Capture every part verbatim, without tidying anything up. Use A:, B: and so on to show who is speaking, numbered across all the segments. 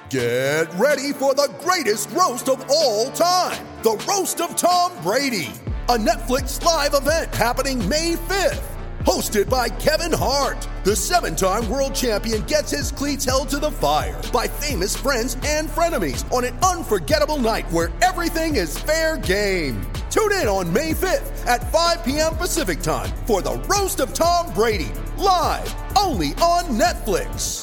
A: Get ready for the greatest roast of all time, the Roast of Tom Brady, a Netflix live event happening May fifth. Hosted by Kevin Hart, the seven-time world champion gets his cleats held to the fire by famous friends and frenemies on an unforgettable night where everything is fair game. Tune in on May fifth at five p.m. Pacific time for the Roast of Tom Brady, live only on Netflix.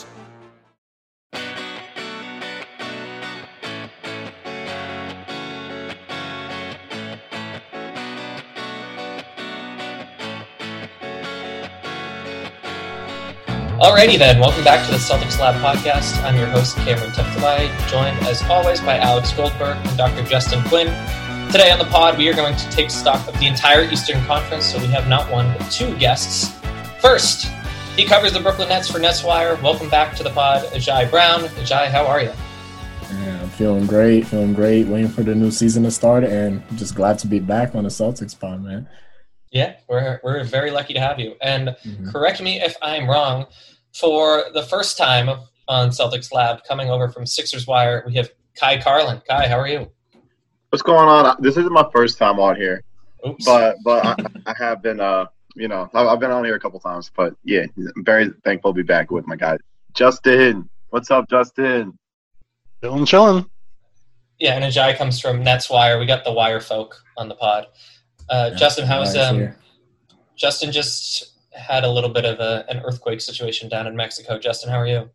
B: Alrighty then, welcome back to the Celtics Lab podcast. I'm your host, Cameron Teftalai, joined as always by Alex Goldberg and Doctor Justin Quinn. Today on the pod, we are going to take stock of the entire Eastern Conference, so we have not one, but two guests. First, he covers the Brooklyn Nets for NetsWire. Welcome back to the pod, Ajay Brown. Ajay, how are you?
C: Yeah, I'm feeling great, feeling great, waiting for the new season to start, and I'm just glad to be back on the Celtics pod, man.
B: Yeah, we're we're very lucky to have you. And
C: Mm-hmm.
B: correct me if I'm wrong, for the first time on Celtics Lab, coming over from Sixers Wire, we have Kai Carlin. Kai, how are you?
D: What's going on? This isn't my first time on here,
B: Oops.
D: but but I, I have been, uh, you know, I've, I've been on here a couple times. But yeah, I'm very thankful to be back with my guy, Justin. What's up, Justin?
E: Chilling, chilling.
B: Yeah, and Ajay comes from NetsWire. We got the Wire folk on the pod. Uh,
C: Yeah,
B: Justin, how's
C: nice
B: um?
C: here.
B: Justin just had a little bit of a, an earthquake situation down in Mexico. Justin, how are you?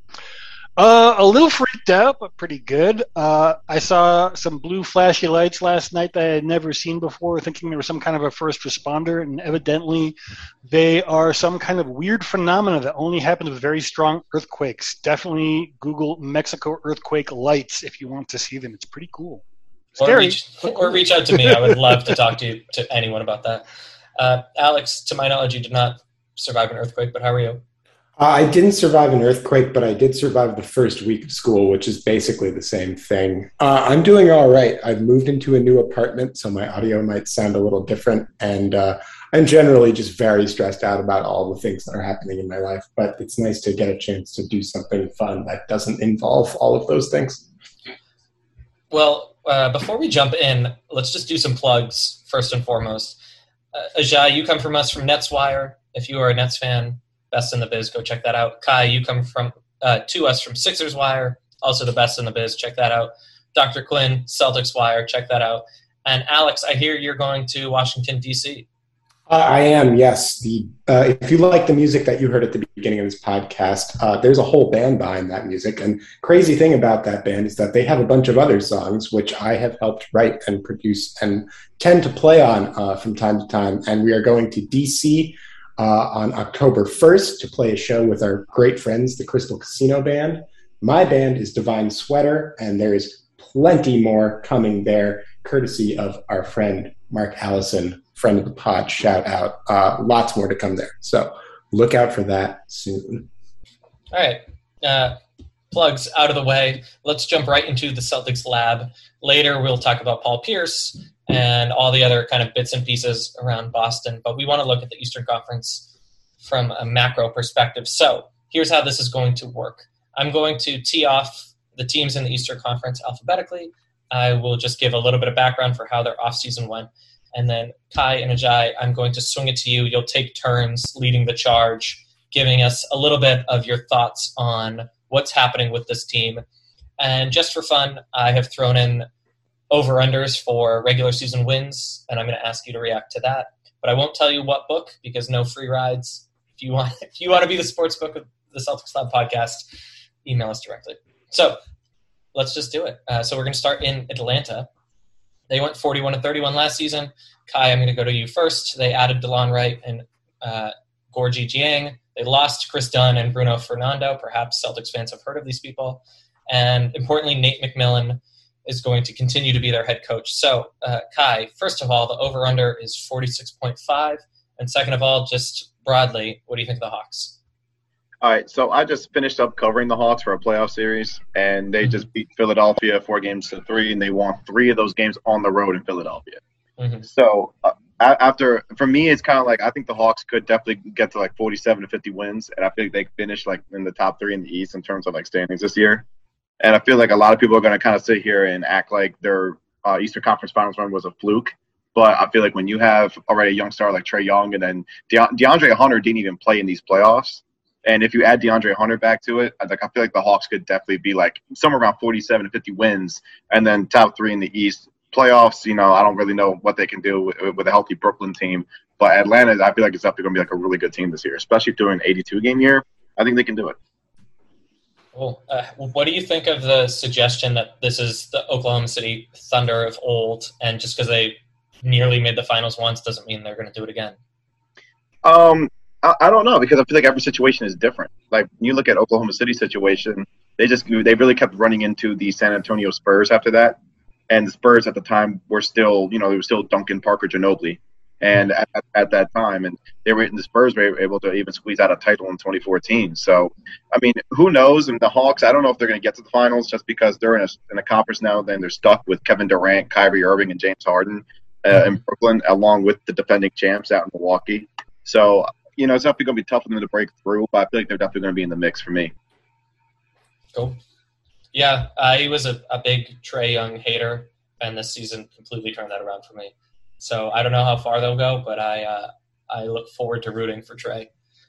E: Uh, a little freaked out, but pretty good. Uh, I saw some blue flashy lights last night that I had never seen before, thinking they were some kind of a first responder, and evidently they are some kind of weird phenomena that only happens with very strong earthquakes. Definitely Google Mexico earthquake lights if you want to see them. It's pretty cool.
B: Or
E: Scary,
B: reach,
E: but
B: or
E: cool.
B: reach out to me. I would love to talk to you, to anyone about that. Uh, Alex, to my knowledge, you did not survive an earthquake, but how are you?
F: Uh, I didn't survive an earthquake, but I did survive the first week of school, which is basically the same thing. Uh, I'm doing all right. I've moved into a new apartment, so my audio might sound a little different. And uh, I'm generally just very stressed out about all the things that are happening in my life. But it's nice to get a chance to do something fun that doesn't involve all of those things.
B: Well, uh, before we jump in, let's just do some plugs first and foremost. Uh, Ajay, you come from us from NetsWire. If you are a Nets fan, best in the biz, go check that out. Kai, you come from uh, to us from Sixers Wire, also the best in the biz, check that out. Doctor Quinn, Celtics Wire, check that out. And Alex, I hear you're going to Washington, D C
F: Uh, I am, yes. The uh, if you like the music that you heard at the beginning of this podcast, uh, there's a whole band behind that music. And crazy thing about that band is that they have a bunch of other songs, which I have helped write and produce and tend to play on uh, from time to time. And we are going to D C uh, on October first to play a show with our great friends, the Crystal Casino Band. My band is Divine Sweater, and there is plenty more coming there, courtesy of our friend Mark Allison, friend of the pod, shout out. Uh, lots more to come there. So look out for that soon.
B: All right. Uh, plugs out of the way. Let's jump right into the Celtics Lab. Later, we'll talk about Paul Pierce and all the other kind of bits and pieces around Boston. But we want to look at the Eastern Conference from a macro perspective. So here's how this is going to work. I'm going to tee off the teams in the Eastern Conference alphabetically. I will just give a little bit of background for how their offseason went. And then Kai and Ajay, I'm going to swing it to you. You'll take turns leading the charge, giving us a little bit of your thoughts on what's happening with this team. And just for fun, I have thrown in over-unders for regular season wins, and I'm going to ask you to react to that. But I won't tell you what book because no free rides. If you want, if you want to be the sports book of the Celtics Lab podcast, email us directly. So let's just do it. Uh, so we're going to start in Atlanta. They went forty-one to thirty-one last season. Kai, I'm going to go to you first. They added DeLon Wright and uh, Gorgie Jiang. They lost Chris Dunn and Bruno Fernando. Perhaps Celtics fans have heard of these people. And importantly, Nate McMillan is going to continue to be their head coach. So, uh, Kai, first of all, the over-under is forty-six point five. And second of all, just broadly, what do you think of the Hawks?
D: All right, so I just finished up covering the Hawks for a playoff series, and they mm-hmm. just beat Philadelphia four games to three, and they won three of those games on the road in Philadelphia. Mm-hmm. So uh, after, for me, it's kind of like I think the Hawks could definitely get to like forty-seven to fifty wins, and I think they finish like in the top three in the East in terms of like standings this year. And I feel like a lot of people are going to kind of sit here and act like their uh, Eastern Conference Finals run was a fluke. But I feel like when you have already a young star like Trae Young, and then De- DeAndre Hunter didn't even play in these playoffs. And if you add DeAndre Hunter back to it, I, like, I feel like the Hawks could definitely be like somewhere around forty-seven to fifty wins, and then top three in the East. Playoffs, you know, I don't really know what they can do with, with a healthy Brooklyn team. But Atlanta, I feel like it's definitely going to be like a really good team this year, especially doing an eighty-two game year. I think they can do it.
B: Well, uh, what do you think of the suggestion that this is the Oklahoma City Thunder of old, and just because they nearly made the finals once doesn't mean they're going to do it again?
D: Um, I, I don't know, because I feel like every situation is different. Like, when you look at Oklahoma City situation, they just they really kept running into the San Antonio Spurs after that, and the Spurs at the time were still, you know, they were still Duncan, Parker, Ginobili, and at, at that time, and they were the Spurs were able to even squeeze out a title in twenty fourteen. So, I mean, who knows? And the Hawks, I don't know if they're going to get to the finals just because they're in a, in a conference now. Then they're stuck with Kevin Durant, Kyrie Irving, and James Harden uh, in Brooklyn, along with the defending champs out in Milwaukee. So, you know, it's definitely going to be tough for them to break through, but I feel like they're definitely going to be in the mix for me.
B: Cool. Yeah, I was a, a big Trae Young hater, and this season completely turned that around for me. So I don't know how far they'll go, but I uh, I look forward to rooting for Trae.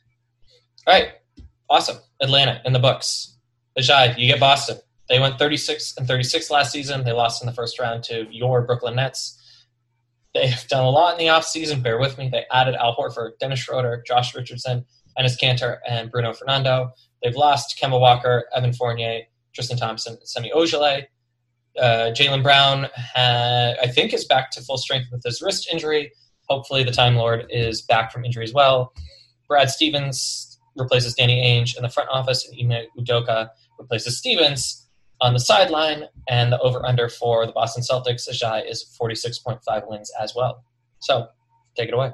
B: All right, awesome. Atlanta in the books. Ajay, you get Boston. They went thirty-six and thirty-six last season. They lost in the first round to your Brooklyn Nets. They've done a lot in the offseason. Bear with me. They added Al Horford, Dennis Schroeder, Josh Richardson, Enes Kanter, and Bruno Fernando. They've lost Kemba Walker, Evan Fournier, Tristan Thompson, Semi Ojeleye. Uh, Jaylen Brown, ha- I think, is back to full strength with his wrist injury. Hopefully the Time Lord is back from injury as well. Brad Stevens replaces Danny Ainge in the front office, and Ime Udoka replaces Stevens on the sideline. And the over-under for the Boston Celtics, Ajay, is forty-six point five wins as well. So, take it away.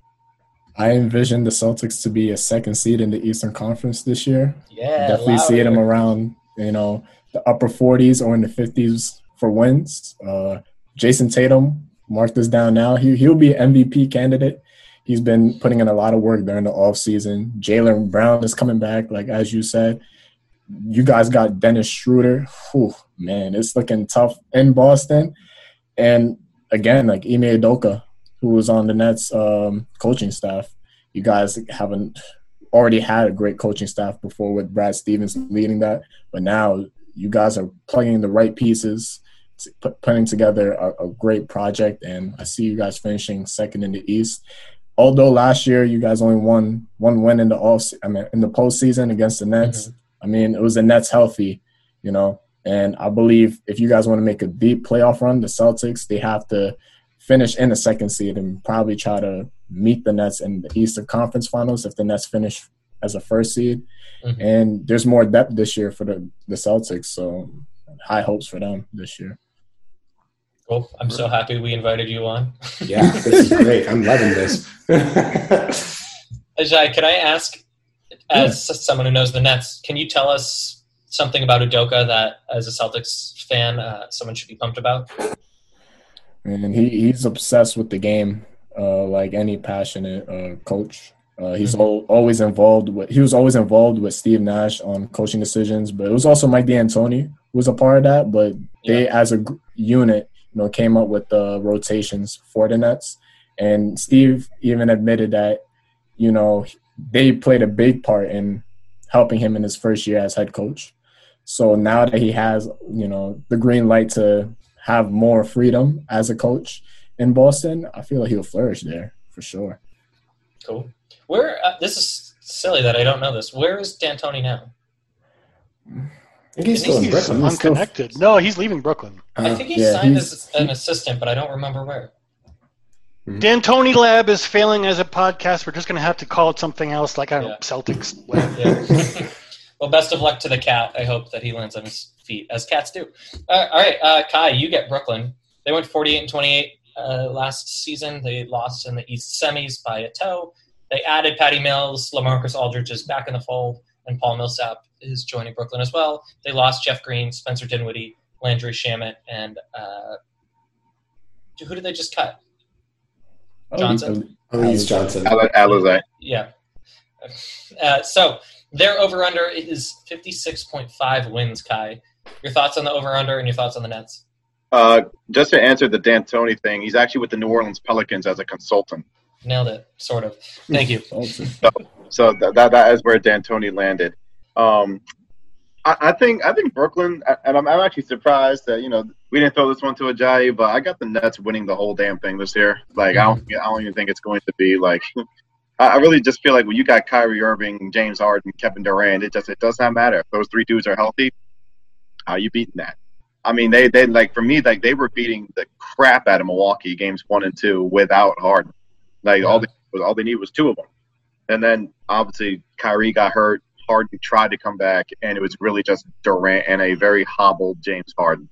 C: I envision the Celtics to be a second seed in the Eastern Conference this year.
B: Yeah,
C: definitely
B: louder.
C: see them around, you know, the upper forties or in the fifties for wins. Uh, Jason Tatum, mark this down now. He, he'll be an M V P candidate. He's been putting in a lot of work during the offseason. Jaylen Brown is coming back, like as you said. You guys got Dennis Schroeder. Whew, man, it's looking tough in Boston. And, again, like Ime Udoka, who was on the Nets um, coaching staff. You guys haven't already had a great coaching staff before with Brad Stevens leading that. But now – you guys are plugging the right pieces, putting together a, a great project, and I see you guys finishing second in the East. Although last year you guys only won one win in the off, I mean in the postseason against the Nets. Mm-hmm. I mean it was the Nets healthy, you know. And I believe if you guys want to make a deep playoff run, the Celtics, they have to finish in the second seed and probably try to meet the Nets in the Eastern Conference Finals if the Nets finish as a first seed. Mm-hmm. And there's more depth this year for the, the Celtics, so high hopes for them this year.
B: Cool. I'm so happy we invited you on.
F: Yeah, this is great. I'm loving this.
B: Ajay, can I ask, as
C: yeah.
B: someone who knows the Nets, can you tell us something about Udoka that, as a Celtics fan, uh, someone should be pumped about?
C: And he, he's obsessed with the game, uh, like any passionate uh, coach. Uh, he's al- always involved with. He was always involved with Steve Nash on coaching decisions, but it was also Mike D'Antoni who was a part of that. But they, yeah. as a g- unit, you know, came up with the rotations for the Nets, and Steve even admitted that, you know, they played a big part in helping him in his first year as head coach. So now that he has, you know, the green light to have more freedom as a coach in Boston, I feel like he'll flourish there for sure.
B: Cool. Where uh, this is silly that I don't know this. Where is D'Antoni now?
F: I think he's still in Brooklyn.
E: He's unconnected. Still... No, he's leaving Brooklyn.
B: Uh, I think he yeah, signed as an assistant, but I don't remember where.
E: Mm-hmm. D'Antoni Lab is failing as a podcast. We're just going to have to call it something else, like I don't yeah. know, Celtics Lab.
B: Yeah. Well, best of luck to the cat. I hope that he lands on his feet, as cats do. Uh, all right, uh, Kai, you get Brooklyn. They went forty-eight and twenty-eight uh, last season. They lost in the East semis by a toe. They added Patty Mills, LaMarcus Aldridge is back in the fold, and Paul Millsap is joining Brooklyn as well. They lost Jeff Green, Spencer Dinwiddie, Landry Shamet, and uh, who did they just cut? Johnson?
F: Oh, he's Johnson.
D: Alizé.
B: Yeah. Uh, so Their over-under is fifty-six point five wins, Kai. Your thoughts on the over-under and your thoughts on the Nets?
D: Uh, just to answer the D'Antoni thing, he's actually with the New Orleans Pelicans as a consultant.
B: Nailed it, sort of. Thank you.
D: so so that, that that is where D'Antoni landed. Um, I, I think I think Brooklyn, and I'm, I'm actually surprised that, you know, we didn't throw this one to Ajayi, but I got the Nets winning the whole damn thing this year. Like, mm-hmm. I don't I don't even think it's going to be like. I really just feel like when you got Kyrie Irving, James Harden, Kevin Durant, it just it does not matter if those three dudes are healthy. How you beating that? I mean, they they like for me like they were beating the crap out of Milwaukee games one and two without Harden. Like yeah. all they all they needed was two of them, and then obviously Kyrie got hurt. Harden tried to come back, and it was really just Durant and a very hobbled James Harden.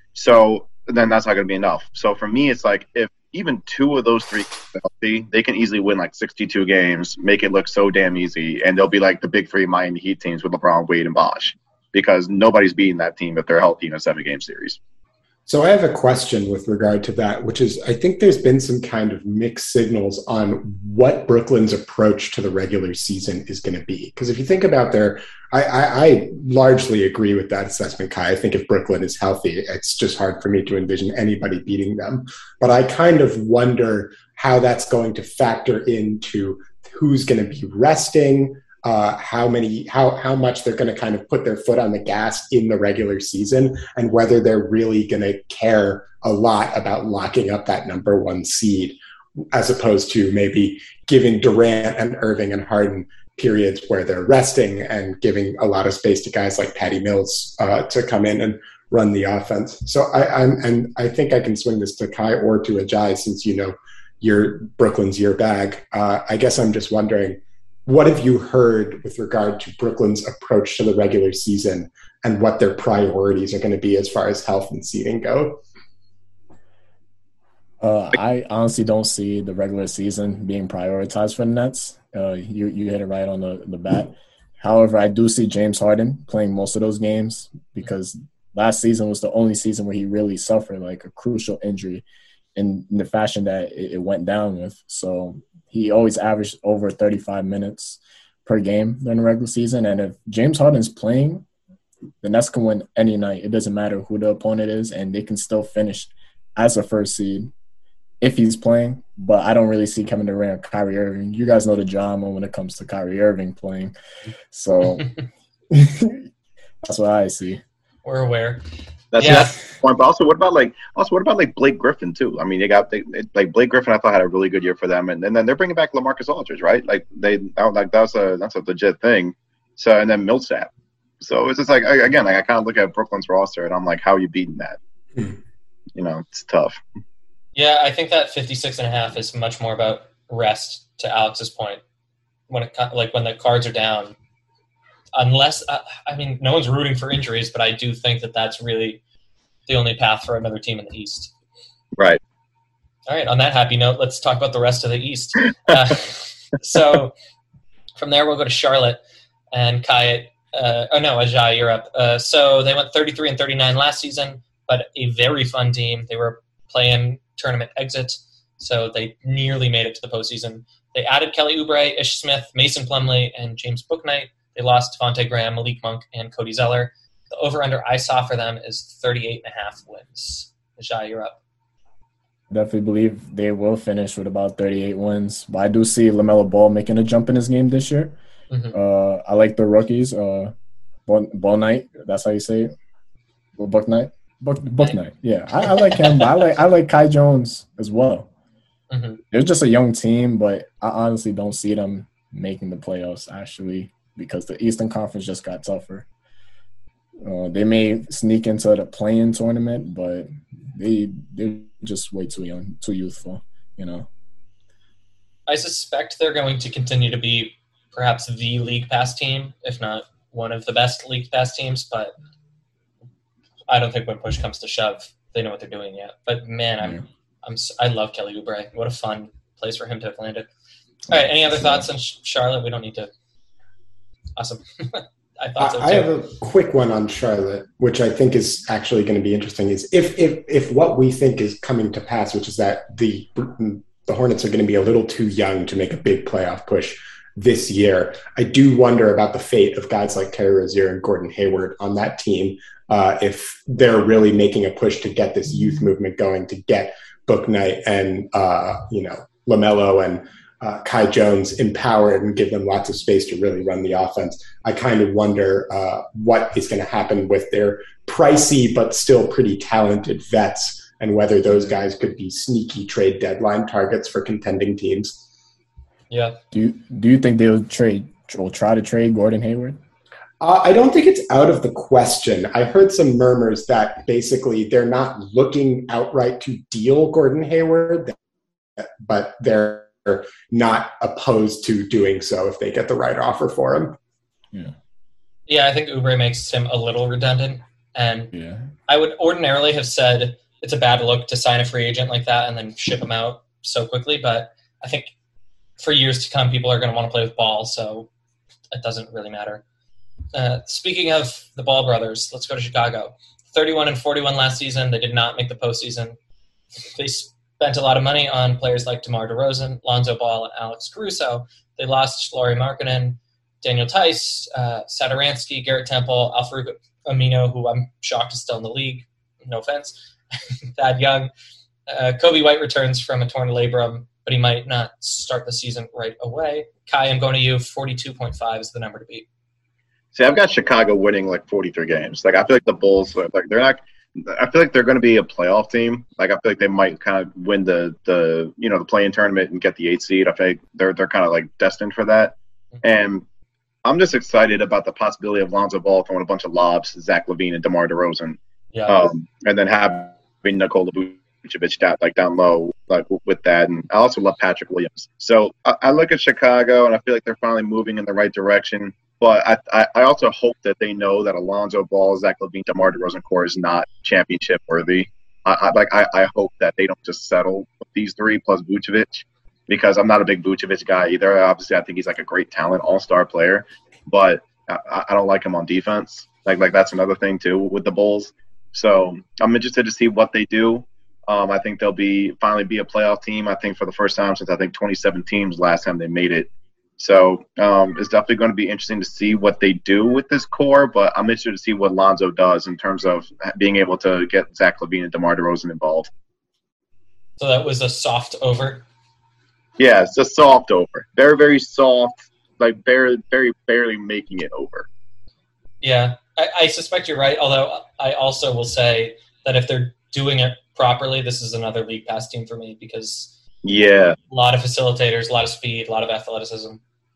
D: So then that's not going to be enough. So for me, it's like if even two of those three are healthy, they can easily win like sixty-two games, make it look so damn easy, and they'll be like the big three Miami Heat teams with LeBron, Wade, and Bosh. Because nobody's beating that team if they're healthy in a seven-game series.
F: So I have a question with regard to that, which is I think there's been some kind of mixed signals on what Brooklyn's approach to the regular season is going to be. Because if you think about their I, I, I largely agree with that assessment, Kai. I think if Brooklyn is healthy, it's just hard for me to envision anybody beating them. But I kind of wonder how that's going to factor into who's going to be resting, Uh, how many, how how much they're going to kind of put their foot on the gas in the regular season, and whether they're really going to care a lot about locking up that number one seed, as opposed to maybe giving Durant and Irving and Harden periods where they're resting and giving a lot of space to guys like Patty Mills uh, to come in and run the offense. So I, I'm, and I think I can swing this to Kai or to Ajayi, since you know your Brooklyn's your bag. Uh, I guess I'm just wondering, what have you heard with regard to Brooklyn's approach to the regular season and what their priorities are going to be as far as health and seeding go?
C: Uh, I honestly don't see the regular season being prioritized for the Nets. Uh, you you hit it right on the, the bat. However, I do see James Harden playing most of those games, because last season was the only season where he really suffered like a crucial injury in, in the fashion that it, it went down with. So he always averaged over thirty-five minutes per game during the regular season. And if James Harden's playing, the Nets can win any night. It doesn't matter who the opponent is, and they can still finish as a first seed if he's playing. But I don't really see Kevin Durant or Kyrie Irving. You guys know the drama when it comes to Kyrie Irving playing. So that's what I see.
B: We're aware.
D: That's
B: yeah.
D: the point. But also, what about like also what about like Blake Griffin too? I mean, they got they, like Blake Griffin. I thought had a really good year for them, and, and then they're bringing back LaMarcus Aldridge, right? Like they like that's a that's a legit thing. So and then Millsap. So it's just like again, like I kind of look at Brooklyn's roster and I'm like, how are you beating that? Hmm. You know, it's tough.
B: Yeah, I think that fifty-six and a half is much more about rest. To Alex's point, when it like when the cards are down. Unless, uh, I mean, no one's rooting for injuries, but I do think that that's really the only path for another team in the East.
D: Right.
B: All right, on that happy note, let's talk about the rest of the East. Uh, so from there, we'll go to Charlotte and Kai. Uh, oh, no, Ajayi, you're up. Uh, so they went thirty-three and thirty-nine last season, but a very fun team. They were playing tournament exit, so they nearly made it to the postseason. They added Kelly Oubre, Ish Smith, Mason Plumlee, and James Bouknight. They lost Devontae Graham, Malik Monk, and Cody Zeller. The over-under I saw for them is thirty-eight and a half wins. Ajayi, you're up.
C: Definitely believe they will finish with about thirty-eight wins. But I do see LaMelo Ball making a jump in his game this year. Mm-hmm. Uh, I like the rookies. Uh, Ball, Ball Knight, that's how you say it? Well, Book Knight? Book, Book Knight, yeah. I, I like him. I like I like Kai Jones as well. Mm-hmm. They're just a young team, but I honestly don't see them making the playoffs, actually, because the Eastern Conference just got tougher. Uh, they may sneak into the play-in tournament, but they, they're just way too young, too youthful, you know.
B: I suspect they're going to continue to be perhaps the League Pass team, if not one of the best League Pass teams, but I don't think when push comes to shove, they know what they're doing yet. But, man, I'm, yeah. I'm, I love Kelly Oubre. What a fun place for him to have landed. All right, any other thoughts on Charlotte? We don't need to – Awesome. I thought so too.
F: I have a quick one on Charlotte, which I think is actually going to be interesting. Is if if if what we think is coming to pass, which is that the the Hornets are going to be a little too young to make a big playoff push, this year. I do wonder about the fate of guys like Terry Rozier and Gordon Hayward on that team, uh, if they're really making a push to get this youth movement going, to get Bouknight and, uh, you know, LaMelo and uh, Kai Jones empowered and give them lots of space to really run the offense. I kind of wonder uh, what is going to happen with their pricey but still pretty talented vets, and whether those guys could be sneaky trade deadline targets for contending teams.
B: Yeah.
C: Do you, do you think they'll trade or try to trade Gordon Hayward?
F: Uh, I don't think it's out of the question. I heard some murmurs that basically they're not looking outright to deal Gordon Hayward, but they're not opposed to doing so if they get the right offer for him.
C: Yeah.
B: Yeah, I think Oubre makes him a little redundant. And
C: yeah.
B: I would ordinarily have said it's a bad look to sign a free agent like that and then ship him out so quickly. But I think for years to come, people are going to want to play with Ball, so it doesn't really matter. Uh, speaking of the Ball brothers, let's go to Chicago. thirty-one and forty-one last season. They did not make the postseason. They spent a lot of money on players like DeMar DeRozan, Lonzo Ball, and Alex Caruso. They lost Lauri Markkanen, Daniel Tice, uh, Satoransky, Garrett Temple, Al-Farouq Amino, who I'm shocked is still in the league. No offense. Thad Young. Uh, Kobe White returns from a torn labrum, but he might not start the season right away. Kai, I'm going to you. forty-two point five is the number to beat.
D: See, I've got Chicago winning like forty-three games. Like, I feel like the Bulls, like they're not. I feel like they're going to be a playoff team. Like, I feel like they might kind of win the the you know the play-in tournament and get the eighth seed. I feel like they're they're kind of like destined for that. And I'm just excited about the possibility of Lonzo Ball throwing a bunch of lobs to Zach LaVine and DeMar DeRozan,
B: Yeah.
D: um, and then having Nikola Vucevic down like down low, like with that. And I also love Patrick Williams. So I, I look at Chicago and I feel like they're finally moving in the right direction. But I, I, I also hope that they know that Alonzo Ball, Zach LaVine, DeMar DeRozan core is not championship worthy. I, I like I, I hope that they don't just settle with these three plus Vucevic, because I'm not a big Vucevic guy either. Obviously, I think he's like a great talent, all-star player, but I, I don't like him on defense. Like like that's another thing too with the Bulls. So I'm interested to see what they do. Um, I think they'll be finally be a playoff team. I think for the first time since I think twenty seventeen was the last time they made it. So um, it's definitely going to be interesting to see what they do with this core, but I'm interested to see what Lonzo does in terms of being able to get Zach LaVine and DeMar DeRozan involved.
B: So that was a soft over?
D: Yeah, it's a soft over. Very, very soft, like barely, very barely making it over.
B: Yeah, I, I suspect you're right, although I also will say that if they're doing it properly, this is another league pass team for me, because
D: yeah,
B: a lot of facilitators, a lot of speed, a lot of athleticism,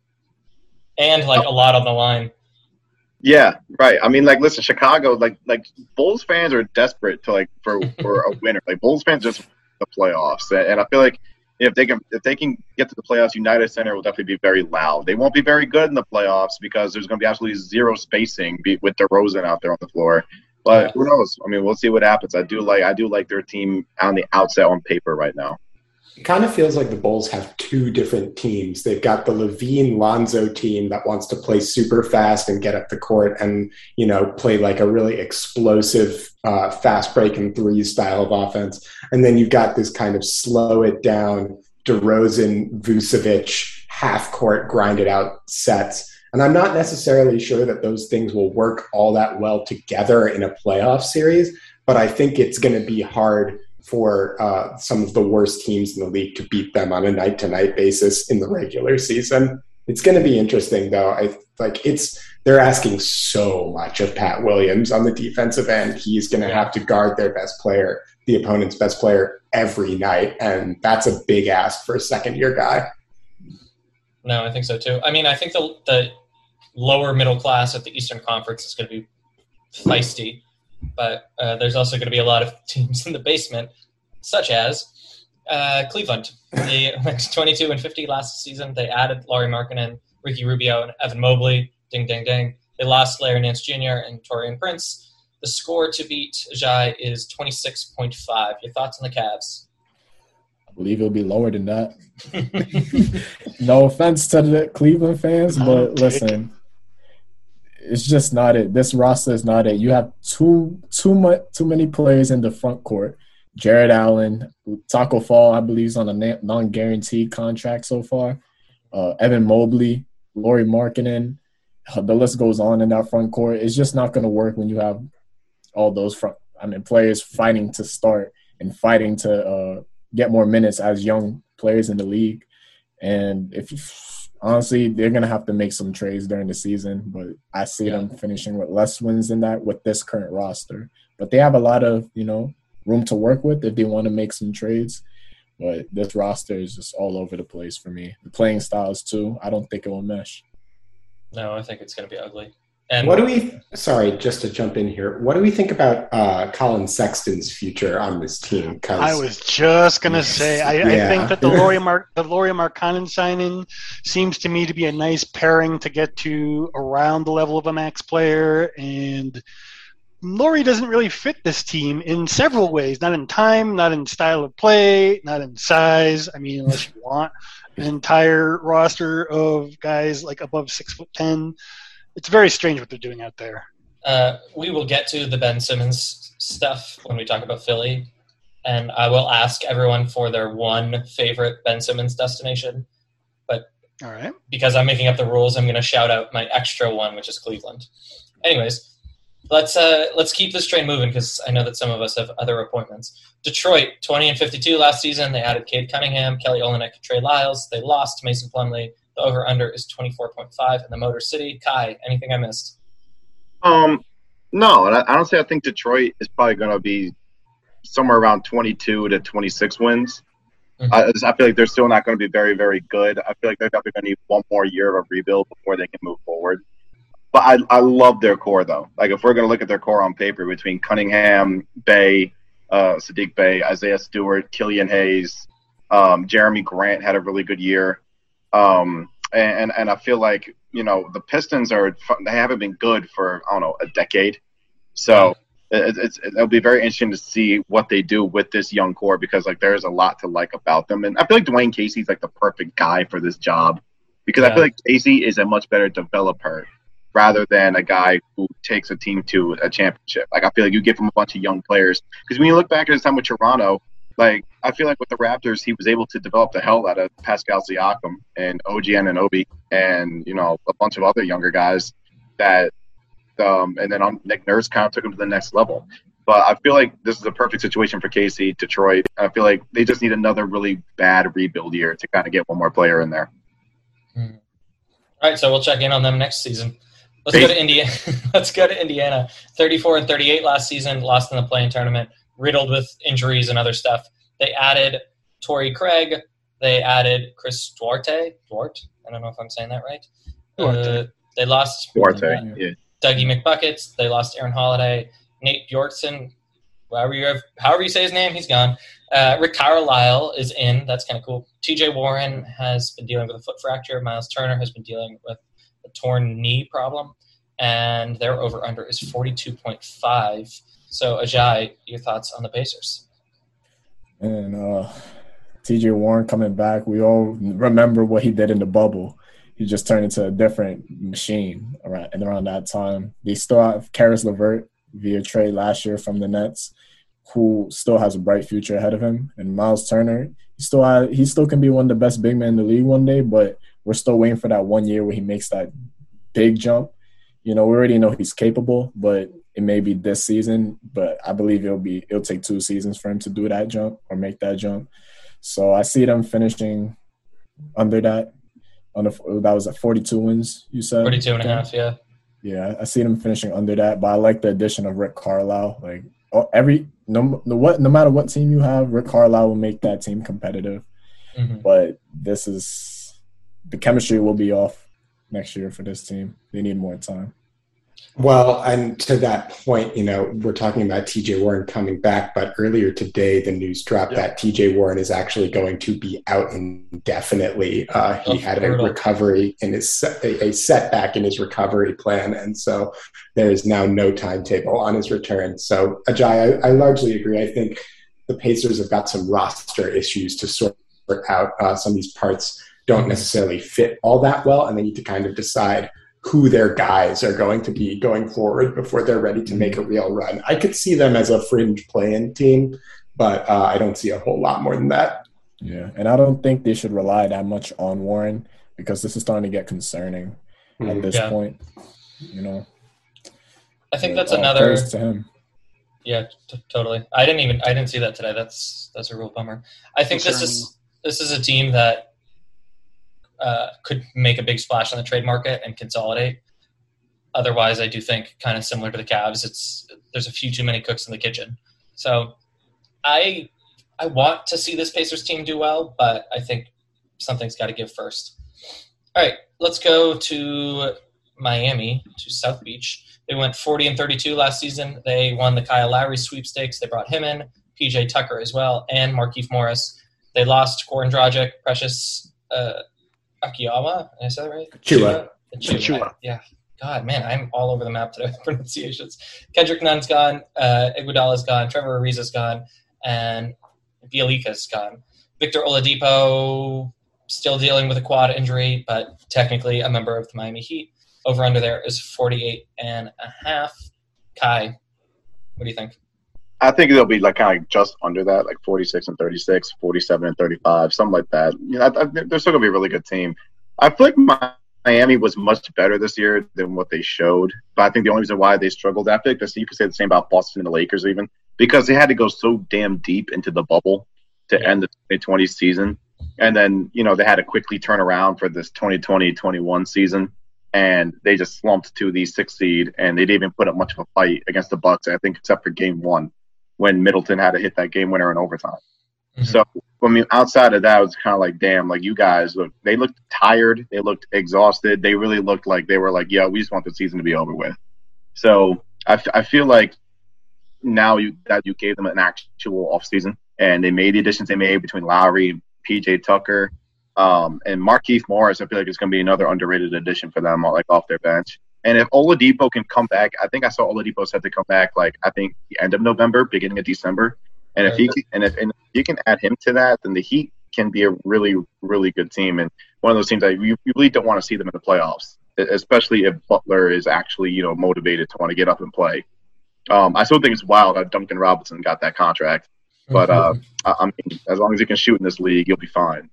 B: and like a lot on the line.
D: Yeah, right. I mean, like, listen, Chicago, like, like Bulls fans are desperate to like for, for a winner. Like, Bulls fans just want the playoffs, and I feel like if they can if they can get to the playoffs, United Center will definitely be very loud. They won't be very good in the playoffs because there's going to be absolutely zero spacing with DeRozan out there on the floor. But who knows? I mean, we'll see what happens. I do like I do like their team on the outset on paper right now.
F: It kind of feels like the Bulls have two different teams. They've got the LaVine-Lonzo team that wants to play super fast and get up the court and, you know, play like a really explosive, uh, fast break and three style of offense. And then you've got this kind of slow it down, DeRozan, Vucevic, half court, grinded out sets. And I'm not necessarily sure that those things will work all that well together in a playoff series, but I think it's going to be hard for uh, some of the worst teams in the league to beat them on a night-to-night basis in the regular season. It's going to be interesting, though. I like it's they're asking so much of Pat Williams on the defensive end. He's going to have to guard their best player, the opponent's best player, every night, and that's a big ask for a second-year guy.
B: No, I think so too. I mean, I think the the lower middle class at the Eastern Conference is going to be feisty. But uh, there's also going to be a lot of teams in the basement, such as uh, Cleveland. They went twenty-two and fifty last season. They added Lauri Markkanen, Ricky Rubio, and Evan Mobley. Ding, ding, ding. They lost Larry Nance Junior and Taurean Prince. The score to beat Jai is twenty-six point five. Your thoughts on the Cavs?
C: I believe it'll be lower than that. No offense to the Cleveland fans, but listen. It's just not it. This roster is not it. You have too too much too many players in the front court. Jared Allen, Taco Fall, I believe, is on a non-guaranteed contract so far. uh, Evan Mobley, Lauri Markkanen. The list goes on in that front court. It's just not going to work when you have all those front, I mean, players fighting to start and fighting to uh, get more minutes as young players in the league. And if you, honestly, they're going to have to make some trades during the season, but I see yeah. them finishing with less wins than that with this current roster. But they have a lot of, you know, room to work with if they want to make some trades. But this roster is just all over the place for me. The playing styles, too, I don't think it will mesh.
B: No, I think it's going to be ugly. And
F: what do we – sorry, just to jump in here. What do we think about uh, Colin Sexton's future on this team? Cause,
E: I was just going to say, I, yeah. I think that the Lauri Mar- the Lauri Markkanen signing seems to me to be a nice pairing to get to around the level of a max player. And Lauri doesn't really fit this team in several ways. Not in time, not in style of play, not in size. I mean, unless you want an entire roster of guys like above six foot ten. It's very strange what they're doing out there.
B: Uh, we will get to the Ben Simmons stuff when we talk about Philly, and I will ask everyone for their one favorite Ben Simmons destination. But
E: all right,
B: because I'm making up the rules, I'm going to shout out my extra one, which is Cleveland. Anyways, let's uh, let's keep this train moving because I know that some of us have other appointments. Detroit, twenty and fifty-two last season. They added Cade Cunningham, Kelly Olynyk, and Trey Lyles. They lost Mason Plumlee. The over-under is twenty-four point five in the Motor City. Kai, anything I missed?
D: Um, no, and I, I don't say I think Detroit is probably going to be somewhere around twenty-two to twenty-six wins. Mm-hmm. I, I feel like they're still not going to be very, very good. I feel like they're definitely going to need one more year of a rebuild before they can move forward. But I, I love their core, though. Like, if we're going to look at their core on paper between Cunningham, Bey, uh, Sadiq Bey, Isaiah Stewart, Killian Hayes, um, Jeremy Grant had a really good year. Um, and, and I feel like, you know, the Pistons are, they haven't been good for, I don't know, a decade. So it, it's, it'll be very interesting to see what they do with this young core because, like, there's a lot to like about them. And I feel like Dwayne Casey's, like, the perfect guy for this job because yeah. I feel like Casey is a much better developer rather than a guy who takes a team to a championship. Like, I feel like you give him a bunch of young players because when you look back at his time with Toronto, like, I feel like with the Raptors, he was able to develop the hell out of Pascal Siakam and O G Anunoby and, you know, a bunch of other younger guys that um, – and then on, Nick Nurse kind of took him to the next level. But I feel like this is a perfect situation for K C, Detroit. I feel like they just need another really bad rebuild year to kind of get one more player in there.
B: Hmm. All right, so we'll check in on them next season. Let's go to Indiana. Let's go to Indiana. thirty-four and thirty-eight last season, lost in the play-in tournament. Riddled with injuries and other stuff. They added Torrey Craig. They added Chris Duarte. Duarte? I don't know if I'm saying that right. Uh, they lost
D: Duarte,
B: uh,
D: yeah.
B: Dougie McBuckets. They lost Aaron Holiday. Nate Bjorkson. However you, have, however you say his name, he's gone. Uh, Rick Carlisle is in. That's kind of cool. T J Warren has been dealing with a foot fracture. Miles Turner has been dealing with a torn knee problem. And their over-under is forty-two point five. So, Ajay, your thoughts on the Pacers?
C: And uh, T J Warren coming back, we all remember what he did in the bubble. He just turned into a different machine around and around that time. They still have Karis LeVert via trade last year from the Nets, who still has a bright future ahead of him. And Miles Turner, he still has, he still can be one of the best big men in the league one day, but we're still waiting for that one year where he makes that big jump. You know, we already know he's capable, but it may be this season, but I believe it'll be it'll take two seasons for him to do that jump or make that jump. So I see them finishing under that. On the, that was at forty-two wins, you said?
B: forty-two and a half, yeah.
C: Yeah, I see them finishing under that, but I like the addition of Rick Carlisle. Like every no, no what no matter what team you have, Rick Carlisle will make that team competitive. Mm-hmm. But this is the chemistry will be off next year for this team. They need more time.
F: Well, and to that point, you know, we're talking about T J Warren coming back, but earlier today the news dropped yeah. that T J Warren is actually going to be out indefinitely. Uh, he That's had brutal. a recovery in his a setback in his recovery plan, and so there is now no timetable on his return. So, Ajay, I, I largely agree. I think the Pacers have got some roster issues to sort out. Uh, some of these parts don't necessarily fit all that well, and they need to kind of decide who their guys are going to be going forward before they're ready to make a real run. I could see them as a fringe play-in team, but uh, I don't see a whole lot more than that.
C: Yeah, and I don't think they should rely that much on Warren. because this is starting to get concerning mm-hmm. at this yeah. point. You know,
B: I think
C: but,
B: that's
C: uh,
B: another.
C: To him.
B: Yeah, t- totally. I didn't even I didn't see that today. That's that's a real bummer. I think this is this is a team that uh, could make a big splash on the trade market and consolidate. Otherwise, I do think kind of similar to the Cavs, it's there's a few too many cooks in the kitchen. So I I want to see this Pacers team do well, but I think something's got to give first. All right, let's go to Miami, to South Beach. They went forty and thirty-two last season. They won the Kyle Lowry sweepstakes. They brought him in, P J Tucker as well, and Markieff Morris. They lost Goran Dragic, Precious uh, Akiawa. Did I say that right?
F: Chua.
B: Chua. Yeah. God, man, I'm all over the map today with pronunciations. Kendrick Nunn's gone. Uh, Iguodala's gone. Trevor Ariza's gone. And Bielika's gone. Victor Oladipo still dealing with a quad injury, but technically a member of the Miami Heat. Over under there is forty-eight and a half. Kai, what do you think?
D: I think it'll be like kind of just under that, like forty-six and thirty-six, forty-seven and thirty-five, something like that. You know, I, I, they're still gonna be a really good team. I feel like Miami was much better this year than what they showed, but I think the only reason why they struggled, I think you could say the same about Boston and the Lakers even, because they had to go so damn deep into the bubble to yeah. end the twenty twenty season, and then you know they had to quickly turn around for this twenty twenty twenty-one season. And they just slumped to the sixth seed, and they didn't even put up much of a fight against the Bucks, I think, except for game one when Middleton had to hit that game winner in overtime. Mm-hmm. So, I mean, outside of that, it was kind of like, damn, like you guys, look, they looked tired. They looked exhausted. They really looked like they were like, yeah, we just want the season to be over with. So I, f- I feel like now you that you gave them an actual offseason, and they made the additions they made between Lowry and P J Tucker. Um, and Markieff Morris, I feel like it's going to be another underrated addition for them, like off their bench. And if Oladipo can come back, I think I saw Oladipo said to come back, like I think the end of November, beginning of December. And if he can, and if and if you can add him to that, then the Heat can be a really, really good team. And one of those teams that you, you really don't want to see them in the playoffs, especially if Butler is actually you know motivated to want to get up and play. Um, I still think it's wild how Duncan Robinson got that contract, but mm-hmm. uh, I, I mean, as long as he can shoot in this league, you'll be fine.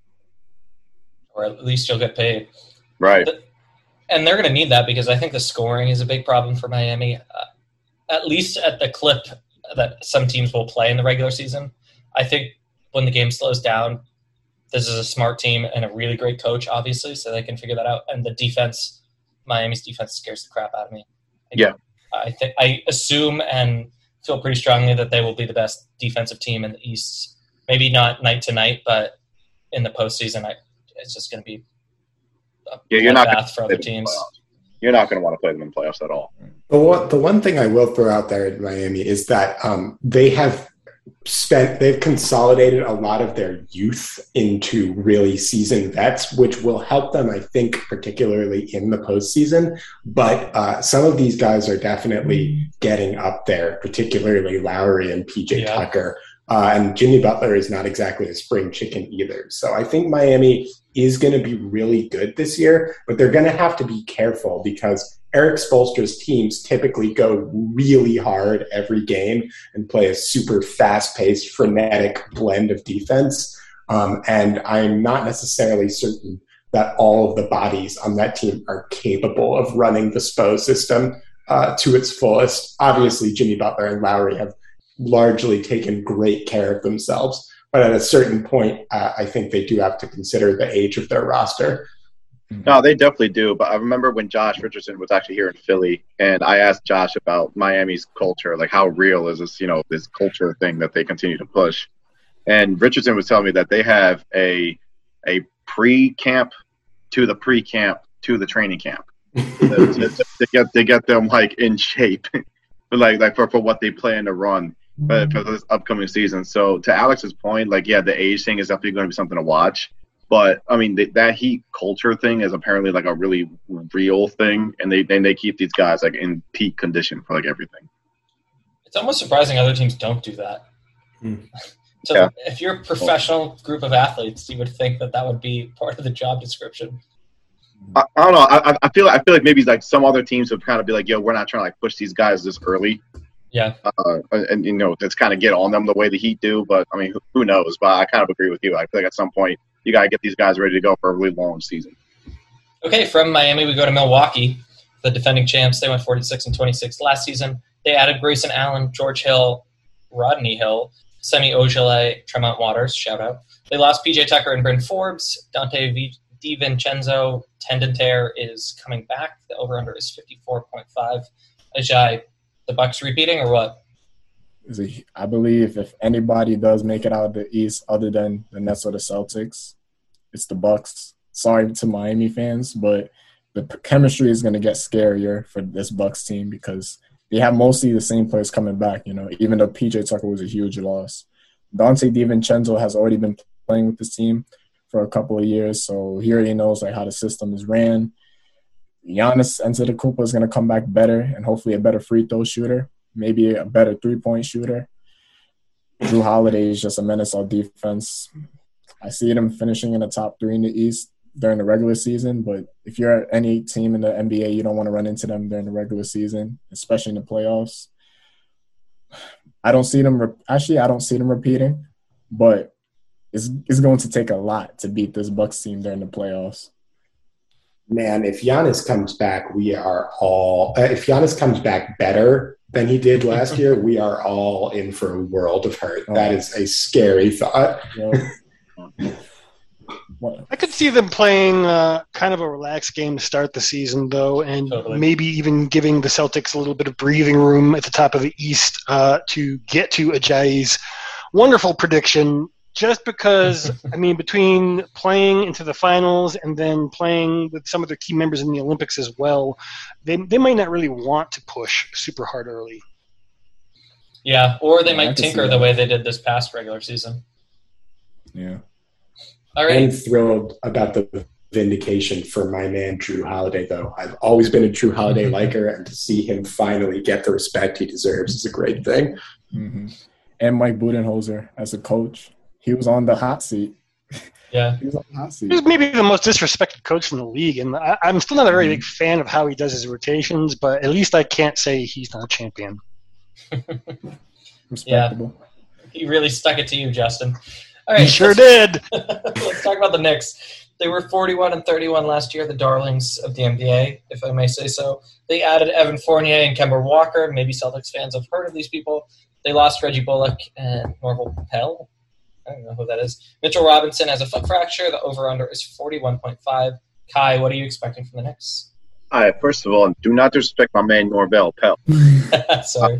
B: Or at least you'll get paid.
D: Right.
B: And they're going to need that because I think the scoring is a big problem for Miami, uh, at least at the clip that some teams will play in the regular season. I think when the game slows down, this is a smart team and a really great coach, obviously, so they can figure that out. And the defense, Miami's defense scares the crap out of me. I,
D: yeah.
B: I think I assume and feel pretty strongly that they will be the best defensive team in the East. Maybe not night to night, but in the postseason, I it's just going to be a
D: yeah, you're not
B: path for other teams.
D: You're not going to want to play them in playoffs at all.
F: The one, the one thing I will throw out there in Miami is that um, they have spent, they've consolidated a lot of their youth into really seasoned vets, which will help them, I think, particularly in the postseason. But uh, some of these guys are definitely getting up there, particularly Lowry and P J yeah. Tucker. Uh, and Jimmy Butler is not exactly a spring chicken either. So I think Miami is going to be really good this year, but they're going to have to be careful because Eric Spoelstra's teams typically go really hard every game and play a super fast-paced, frenetic blend of defense. Um, and I'm not necessarily certain that all of the bodies on that team are capable of running the Spo system uh, to its fullest. Obviously, Jimmy Butler and Lowry have largely taken great care of themselves. But at a certain point, uh, I think they do have to consider the age of their roster.
D: No, they definitely do. But I remember when Josh Richardson was actually here in Philly, and I asked Josh about Miami's culture, like how real is this, you know, this culture thing that they continue to push. And Richardson was telling me that they have a a pre-camp to the pre-camp to the training camp to, to, to get to get them like in shape, like like for, for what they plan to run. But for this upcoming season. So to Alex's point, like, yeah, the age thing is definitely going to be something to watch. But, I mean, the, that Heat culture thing is apparently, like, a really real thing. And they then they keep these guys, like, in peak condition for, like, everything.
B: It's almost surprising other teams don't do that.
F: Mm.
B: So yeah. If you're a professional group of athletes, you would think that that would be part of the job description.
D: I, I don't know. I, I feel I feel like maybe, like, some other teams would kind of be like, yo, we're not trying to, like, push these guys this early.
B: Yeah.
D: Uh, and, you know, that's kind of get on them the way the Heat do. But, I mean, who, who knows? But I kind of agree with you. I feel like at some point you got to get these guys ready to go for a really long season.
B: Okay, from Miami, we go to Milwaukee, the defending champs. They went forty-six and twenty-six last season. They added Grayson Allen, George Hill, Rodney Hill, Semi Ojeleye, Tremont Waters, shout out. They lost P J Tucker and Bryn Forbes. Dante v- DiVincenzo, tendon tear, is coming back. The over-under is fifty-four point five. Ajay, the Bucks repeating or what?
C: I believe if anybody does make it out of the East other than the Nets or the Celtics, it's the Bucks. Sorry to Miami fans, but the chemistry is going to get scarier for this Bucks team because they have mostly the same players coming back, you know, even though P J Tucker was a huge loss. Dante DiVincenzo has already been playing with this team for a couple of years, so he already knows like how the system is ran. Giannis Antetokounmpo is going to come back better and hopefully a better free throw shooter, maybe a better three-point shooter. Drew Holiday is just a menace on defense. I see them finishing in the top three in the East during the regular season, but if you're any team in the N B A, you don't want to run into them during the regular season, especially in the playoffs. I don't see them re- – actually, I don't see them repeating, but it's, it's going to take a lot to beat this Bucks team during the playoffs.
F: Man, if Giannis comes back, we are all uh, – if Giannis comes back better than he did last year, we are all in for a world of hurt. Oh. That is a scary thought.
E: Yeah. I could see them playing uh, kind of a relaxed game to start the season, though, and totally. maybe even giving the Celtics a little bit of breathing room at the top of the East uh, to get to Ajay's wonderful prediction. Just because, I mean, between playing into the finals and then playing with some of their key members in the Olympics as well, they they might not really want to push super hard early.
B: Yeah, or they might tinker the way they did this past regular season.
C: Yeah.
B: All right.
F: I'm thrilled about the vindication for my man Drew Holiday, though. I've always been a Drew Holiday liker, and to see him finally get the respect he deserves is a great thing.
C: Mm-hmm. And Mike Budenholzer as a coach. He was on the hot seat.
B: Yeah.
C: He was on the hot seat.
E: He was maybe the most disrespected coach in the league, and I, I'm still not a very mm-hmm. big fan of how he does his rotations, but at least I can't say he's not a champion.
C: Respectable.
B: Yeah. He really stuck it to you, Justin. All right,
E: he sure did.
B: Let's talk about the Knicks. They were forty-one and thirty-one last year, the darlings of the N B A, if I may say so. They added Evan Fournier and Kemba Walker. Maybe Celtics fans have heard of these people. They lost Reggie Bullock and Norval Pell. I don't know who that is. Mitchell Robinson has a foot fracture. The over-under is forty-one point five. Kai, what are you expecting from the Knicks?
D: All right, first of all, do not disrespect my man Norvel Pell.
B: Sorry.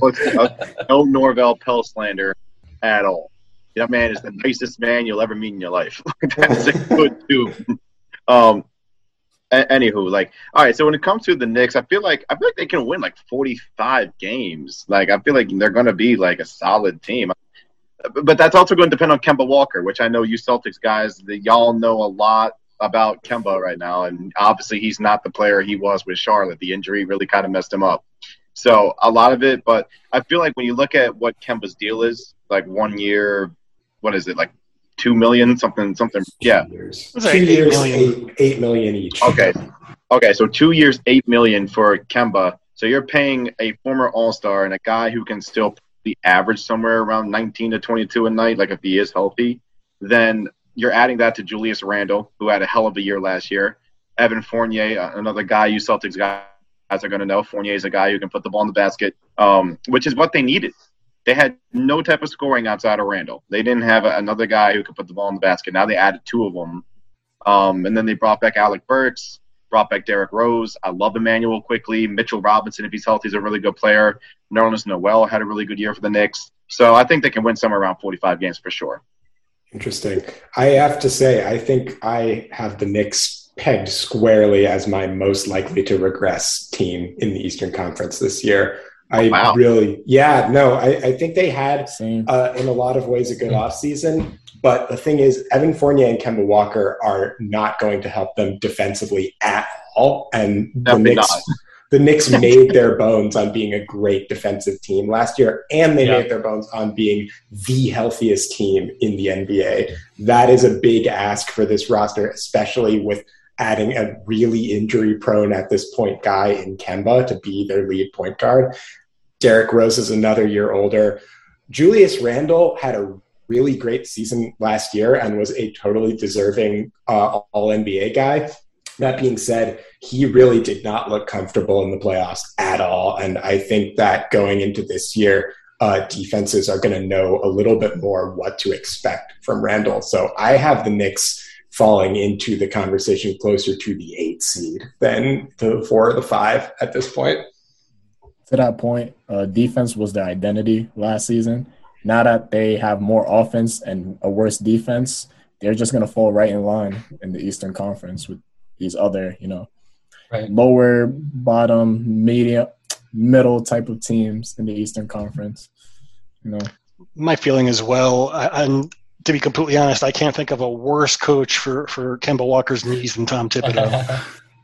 D: No Norvel Pell slander at all. That man is the nicest man you'll ever meet in your life. That's a good dude. Um, a- anywho, like, all right. So when it comes to the Knicks, I feel like I feel like they can win like forty-five games. Like, I feel like they're going to be like a solid team. But that's also going to depend on Kemba Walker, which I know you Celtics guys, that y'all know a lot about Kemba right now, and obviously he's not the player he was with Charlotte. The injury really kind of messed him up. So a lot of it, but I feel like when you look at what Kemba's deal is, like one year. What is it, like two million something something? Yeah,
F: two years, two eight years million. Eight, eight million each.
D: Okay, okay. So two years, eight million for Kemba. So you're paying a former All-Star and a guy who can still be average somewhere around nineteen to twenty-two a night. Like if he is healthy, then you're adding that to Julius Randle, who had a hell of a year last year. Evan Fournier, another guy you Celtics guys are going to know. Fournier is a guy who can put the ball in the basket, um, which is what they needed. They had no type of scoring outside of Randall. They didn't have a, another guy who could put the ball in the basket. Now they added two of them. Um, and then they brought back Alec Burks, brought back Derrick Rose. I love Emmanuel quickly. Mitchell Robinson, if he's healthy, is a really good player. Nerlens Noel had a really good year for the Knicks. So I think they can win somewhere around forty-five games for sure.
F: Interesting. I have to say, I think I have the Knicks pegged squarely as my most likely to regress team in the Eastern Conference this year. I
D: wow.
F: really, yeah, no, I, I think they had, uh, in a lot of ways, a good offseason. But the thing is, Evan Fournier and Kemba Walker are not going to help them defensively at all. And the Knicks, the Knicks made their bones on being a great defensive team last year, and they yeah. made their bones on being the healthiest team in the N B A. That is a big ask for this roster, especially with adding a really injury-prone at this point guy in Kemba to be their lead point guard. Derrick Rose is another year older. Julius Randle had a really great season last year and was a totally deserving uh, All N B A guy. That being said, he really did not look comfortable in the playoffs at all. And I think that going into this year, uh, defenses are going to know a little bit more what to expect from Randall. So I have the Knicks falling into the conversation closer to the eight seed than the four or the five at this point.
C: To that point, uh, defense was their identity last season. Now that they have more offense and a worse defense, they're just going to fall right in line in the Eastern Conference with these other, you know,
B: right.
C: lower, bottom, medium, middle type of teams in the Eastern Conference. You know,
E: my feeling as well. I, and to be completely honest, I can't think of a worse coach for, for Kemba Walker's knees than Tom Thibodeau.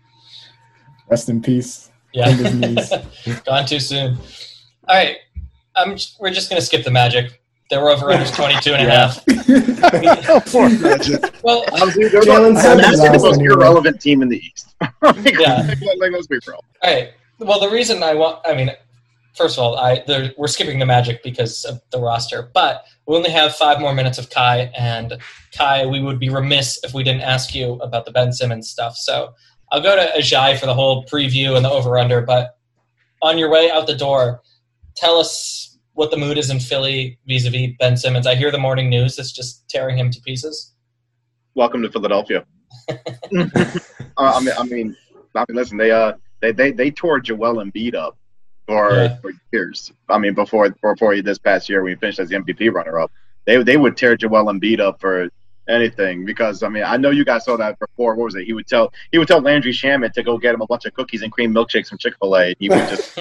C: Rest in peace.
B: Yeah, gone too soon. All right, I'm. We're just gonna skip the Magic. Their over-under is twenty-two and a half.
E: Poor Magic.
D: Well, Jalen Suggs is the most irrelevant team in the East. like,
B: yeah.
D: like, let's be real.
B: All right. Well, the reason I want, I mean, first of all, I we're skipping the Magic because of the roster, but we only have five more minutes of Kai, and Kai, we would be remiss if we didn't ask you about the Ben Simmons stuff. So I'll go to Ajay for the whole preview and the over-under, but on your way out the door, tell us what the mood is in Philly vis-a-vis Ben Simmons. I hear the morning news is just tearing him to pieces.
D: Welcome to Philadelphia. uh, I mean, I mean, I mean, listen, they uh, they they they tore Joel Embiid up for, yeah. for years. I mean, before before he, this past year when he finished as the M V P runner-up, they they would tear Joel Embiid up for anything because I mean, I know you guys saw that before. What was it? He would tell he would tell Landry Shamet to go get him a bunch of cookies and cream milkshakes from Chick-fil-A. He would just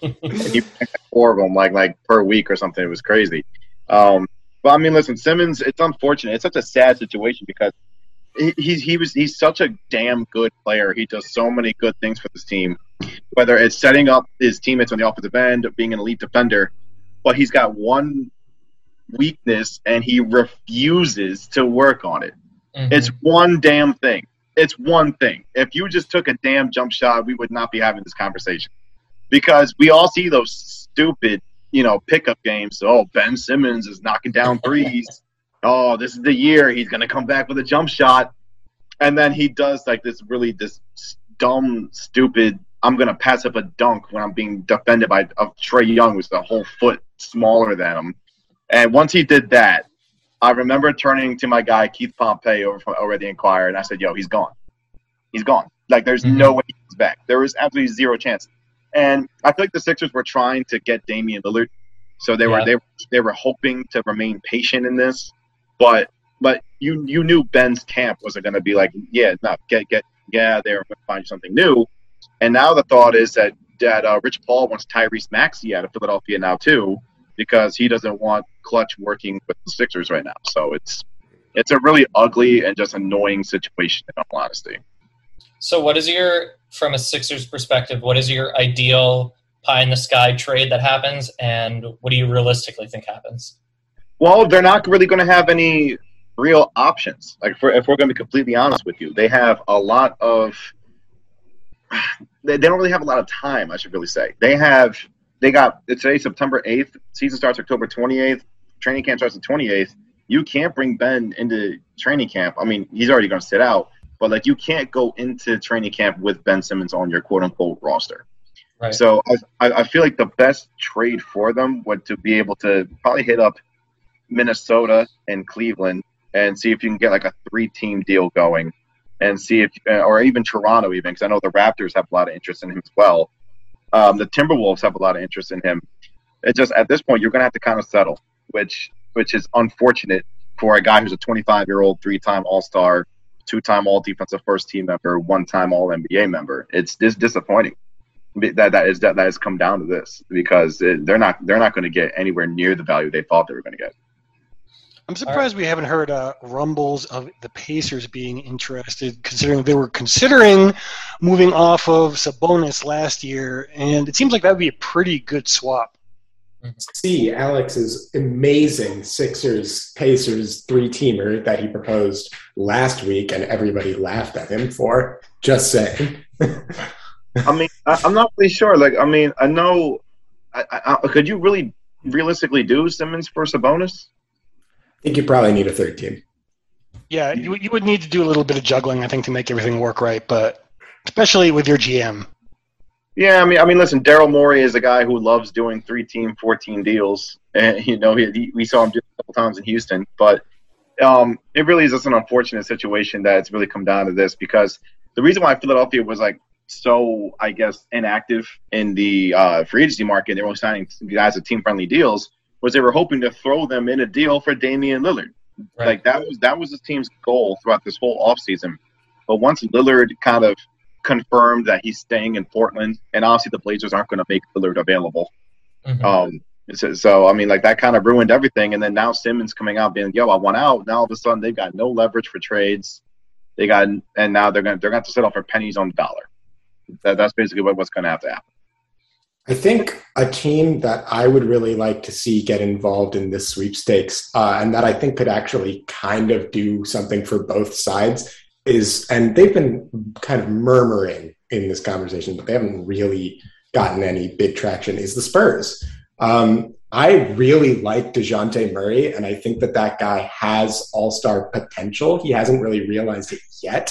D: he four of them like like per week or something. It was crazy. Um, but I mean, listen, Simmons. It's unfortunate. It's such a sad situation because he he, he was he's such a damn good player. He does so many good things for this team, whether it's setting up his teammates on the offensive end, being an elite defender. But he's got one weakness, and he refuses to work on it. Mm-hmm. It's one damn thing. It's one thing. If you just took a damn jump shot, we would not be having this conversation. Because we all see those stupid, you know, pickup games. Oh, Ben Simmons is knocking down threes. Oh, this is the year he's going to come back with a jump shot. And then he does like this really this dumb, stupid, I'm going to pass up a dunk when I'm being defended by of Trae Young, who's a whole foot smaller than him. And once he did that, I remember turning to my guy, Keith Pompey, over from over the Inquirer, and I said, yo, he's gone. He's gone. Like, there's mm-hmm. no way he comes back. There was absolutely zero chance. And I feel like the Sixers were trying to get Damian Lillard. So they yeah. were they, they were hoping to remain patient in this. But but you you knew Ben's camp wasn't going to be like, yeah, no, get, get, get out of there and find something new. And now the thought is that, that uh, Rich Paul wants Tyrese Maxey out of Philadelphia now, too, because he doesn't want Clutch working with the Sixers right now. So it's it's a really ugly and just annoying situation, in all honesty.
B: So what is your, from a Sixers perspective, what is your ideal pie-in-the-sky trade that happens, and what do you realistically think happens?
D: Well, they're not really going to have any real options. Like, if we're, if we're going to be completely honest with you, they have a lot of – they don't really have a lot of time, I should really say. They have – They got today, September eighth. Season starts October twenty-eighth. Training camp starts the twenty-eighth. You can't bring Ben into training camp. I mean, he's already going to sit out, but like you can't go into training camp with Ben Simmons on your quote unquote roster. Right. So I, I feel like the best trade for them would to be able to probably hit up Minnesota and Cleveland and see if you can get like a three-team deal going, and see if, or even Toronto, even because I know the Raptors have a lot of interest in him as well. Um, the Timberwolves have a lot of interest in him. It's just at this point you're going to have to kind of settle, which which is unfortunate for a guy who's a twenty-five-year-old, three-time All-Star, two-time All-Defensive First Team member, one-time All-N B A member. It's this disappointing that that is that, that has come down to this because it, they're not they're not going to get anywhere near the value they thought they were going to get.
E: I'm surprised right. we haven't heard uh, rumbles of the Pacers being interested, considering they were considering moving off of Sabonis last year, and it seems like that would be a pretty good swap.
F: See Alex's amazing Sixers Pacers three-teamer that he proposed last week, and everybody laughed at him for. Just saying.
D: I mean, I, I'm not really sure. Like, I mean, I know. I, I, could you really realistically do Simmons for Sabonis?
F: I think you probably need a third team.
E: Yeah, you you would need to do a little bit of juggling, I think, to make everything work right. But especially with your G M.
D: Yeah, I mean, I mean, listen, Daryl Morey is a guy who loves doing three-team, four-team deals, and you know, he, he, we saw him do it a couple times in Houston. But um, it really is just an unfortunate situation that it's really come down to this, because the reason why Philadelphia was like so, I guess, inactive in the uh, free agency market, they were only signing guys with team-friendly deals, was they were hoping to throw them in a deal for Damian Lillard. Right. Like that was that was the team's goal throughout this whole offseason. But once Lillard kind of confirmed that he's staying in Portland, and obviously the Blazers aren't going to make Lillard available. Mm-hmm. Um, so, so, I mean, like that kind of ruined everything. And then now Simmons coming out being, yo, I want out. Now all of a sudden they've got no leverage for trades. They got, and now they're going to they're going to have to settle for pennies on the dollar. That, that's basically what, what's going to have to happen.
F: I think a team that I would really like to see get involved in this sweepstakes, uh, and that I think could actually kind of do something for both sides, is, and they've been kind of murmuring in this conversation, but they haven't really gotten any big traction, is the Spurs. Um, I really like DeJounte Murray, and I think that that guy has all-star potential. He hasn't really realized it yet,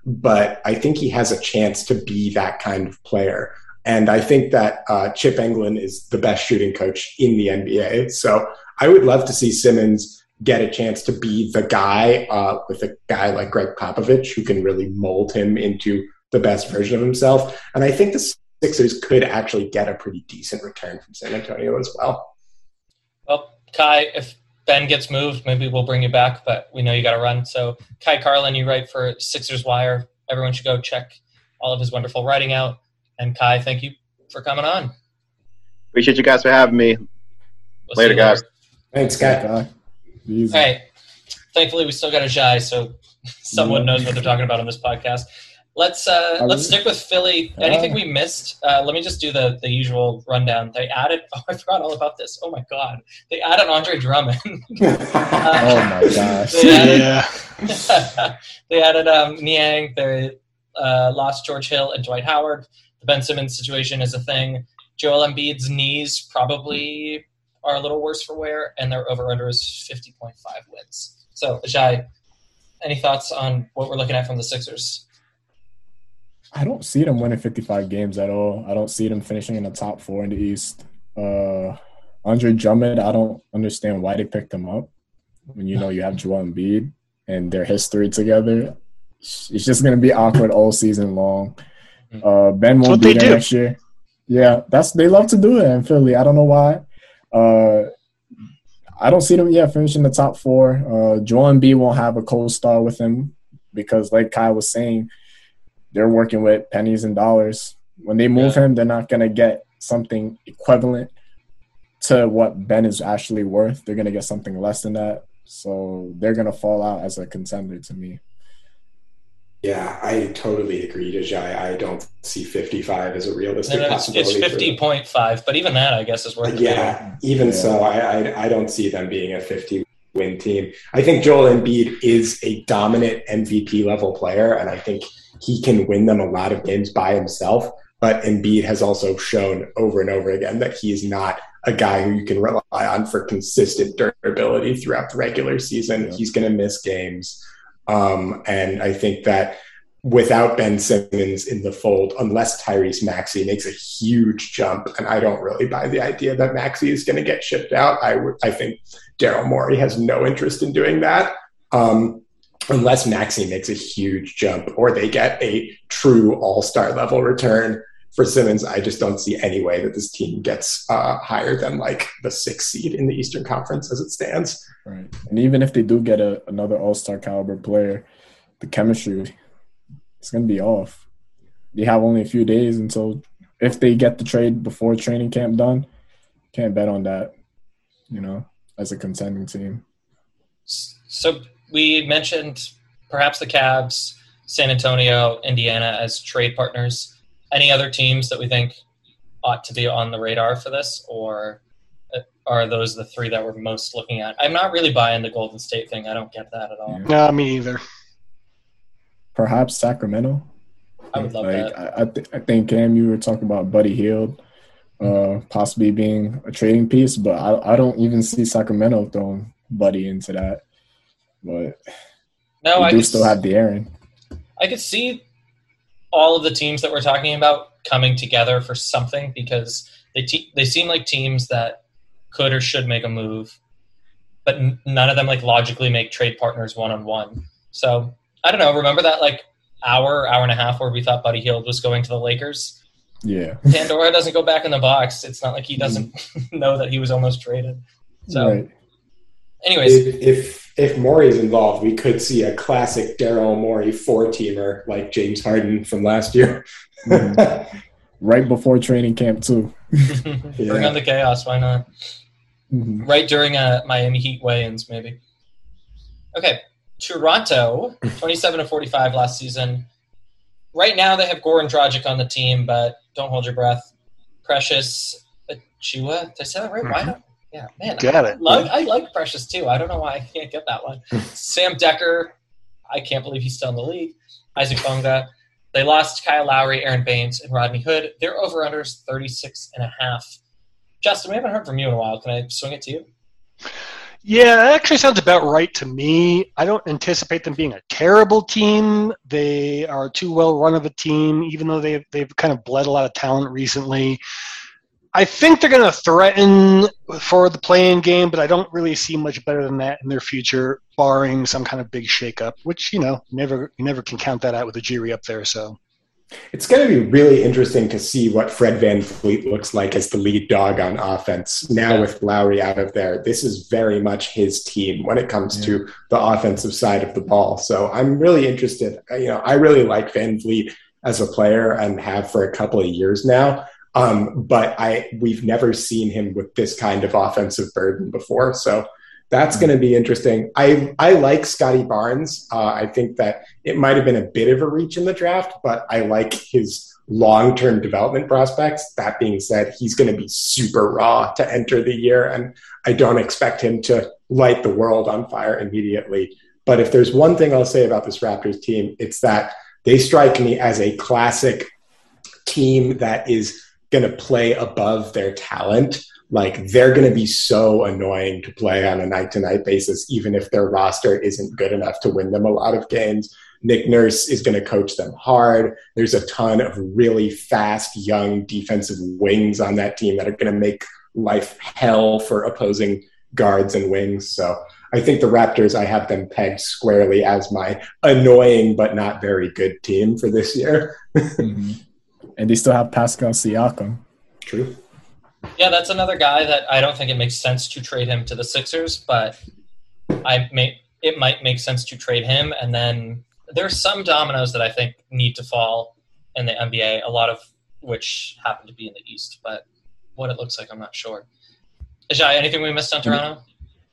F: but I think he has a chance to be that kind of player. And I think that uh, Chip Engelland is the best shooting coach in the N B A. So I would love to see Simmons get a chance to be the guy uh, with a guy like Greg Popovich, who can really mold him into the best version of himself. And I think the Sixers could actually get a pretty decent return from San Antonio as well.
B: Well, Kai, if Ben gets moved, maybe we'll bring you back, but we know you got to run. So Kai Carlin, you write for Sixers Wire. Everyone should go check all of his wonderful writing out. And Kai, thank you for coming on.
D: Appreciate you guys for having me.
B: We'll
D: later, guys.
B: Later.
F: Thanks, Kai.
C: All
B: right. Thankfully, we still got a Jai, so someone knows what they're talking about on this podcast. Let's uh,
C: oh,
B: let's stick with Philly. Anything we missed? Uh, let me just do the, the usual rundown. They added. Oh, I forgot all about this. Oh my god, they added Andre Drummond. uh,
C: oh my gosh.
B: They added,
E: Yeah.
B: they added um, Niang. They uh, lost George Hill and Dwight Howard. The Ben Simmons situation is a thing. Joel Embiid's knees probably are a little worse for wear, and their over-under is fifty point five wins. So, Ajay, any thoughts on what we're looking at from the Sixers?
C: I don't see them winning fifty-five games at all. I don't see them finishing in the top four in the East. Uh, Andre Drummond, I don't understand why they picked him up when you know you have Joel Embiid and their history together. It's just going to be awkward all season long. Uh, Ben won't be there next year. Yeah, that's they love to do it in Philly. I don't know why. Uh, I don't see them yeah finishing the top four. Uh, Joel Embiid won't have a co-star with him because, like Kai was saying, they're working with pennies and dollars. When they move yeah. him, they're not gonna get something equivalent to what Ben is actually worth. They're gonna get something less than that. So they're gonna fall out as a contender to me.
F: Yeah, I totally agree, Ajay. I don't see fifty-five as a realistic
B: no, no,
F: possibility.
B: It's fifty point five, but even that, I guess, is worth it.
F: Yeah, even yeah. so, I, I I don't see them being a fifty-win team. I think Joel Embiid is a dominant M V P-level player, and I think he can win them a lot of games by himself. But Embiid has also shown over and over again that he is not a guy who you can rely on for consistent durability throughout the regular season. Yeah. He's going to miss games. Um, and I think that without Ben Simmons in the fold, unless Tyrese Maxey makes a huge jump, and I don't really buy the idea that Maxey is going to get shipped out, I would, I think Daryl Morey has no interest in doing that. Um, unless Maxey makes a huge jump or they get a true all-star level return for Simmons, I just don't see any way that this team gets uh, higher than like the sixth seed in the Eastern Conference as it stands.
C: Right. And even if they do get a, another all-star caliber player, the chemistry, it's going to be off. They have only a few days until if they get the trade before training camp done, can't bet on that, you know, as a contending team.
B: So we mentioned perhaps the Cavs, San Antonio, Indiana as trade partners. Any other teams that we think ought to be on the radar for this, or are those the three that we're most looking at? I'm not really buying the Golden State thing. I don't get that at all.
E: No, me either.
C: Perhaps Sacramento.
B: I would love
C: like,
B: that.
C: I, I, th- I think, Cam, you were talking about Buddy Hield uh, possibly being a trading piece, but I, I don't even see Sacramento throwing Buddy into that. But
B: no,
C: we
B: I
C: do
B: could,
C: still have De'Aaron.
B: I could see all of the teams that we're talking about coming together for something, because they te- they seem like teams that could or should make a move, but n- none of them like logically make trade partners one-on-one. So I don't know. Remember that like hour, hour and a half where we thought Buddy Hield was going to the Lakers?
C: Yeah.
B: Pandora doesn't go back in the box. It's not like he doesn't know that he was almost traded. So
C: right.
B: anyways.
F: If, if if Morey's involved, we could see a classic Daryl Morey four-teamer like James Harden from last year.
C: Mm-hmm. Right before training camp, too.
B: Bring
F: Yeah.
B: on the chaos. Why not?
C: Mm-hmm.
B: Right during a Miami Heat weigh-ins, maybe. Okay. Toronto, twenty-seven to forty-five last season. Right now they have Goran Dragic on the team, but don't hold your breath. Precious Achiuwa. Did I say that right? Why not? Yeah, man.
E: Got
B: I,
E: it.
B: Like, I like Precious, too. I don't know why I can't get that one. Sam Decker. I can't believe he's still in the league. Isaac Bonga. They lost Kyle Lowry, Aaron Baines, and Rodney Hood. Their over-under is thirty-six and a half. Justin, we haven't heard from you in a while. Can I swing it to you?
E: Yeah, that actually sounds about right to me. I don't anticipate them being a terrible team. They are too well run of a team, even though they've, they've kind of bled a lot of talent recently. I think they're going to threaten for the play-in game, but I don't really see much better than that in their future, barring some kind of big shakeup, which, you know, never you never can count that out with a Jiri up there. So
F: It's going to be really interesting to see what Fred VanVleet looks like as the lead dog on offense. Now with Lowry out of there, this is very much his team when it comes yeah. to the offensive side of the ball. So I'm really interested. You know, I really like VanVleet as a player and have for a couple of years now. Um, but I we've never seen him with this kind of offensive burden before. So that's going to be interesting. I, I like Scotty Barnes. Uh, I think that it might have been a bit of a reach in the draft, but I like his long-term development prospects. That being said, he's going to be super raw to enter the year, and I don't expect him to light the world on fire immediately. But if there's one thing I'll say about this Raptors team, it's that they strike me as a classic team that is going to play above their talent. Like, they're going to be so annoying to play on a night-to-night basis, even if their roster isn't good enough to win them a lot of games. Nick Nurse is going to coach them hard. There's a ton of really fast, young defensive wings on that team that are going to make life hell for opposing guards and wings. So I think the Raptors, I have them pegged squarely as my annoying but not very good team for this year.
C: Mm-hmm. And they still have Pascal Siakam.
F: True.
B: Yeah, that's another guy that I don't think it makes sense to trade him to the Sixers, but I may it might make sense to trade him. And then there's some dominoes that I think need to fall in the N B A, a lot of which happen to be in the East. But what it looks like, I'm not sure. Ajay, anything we missed on Toronto?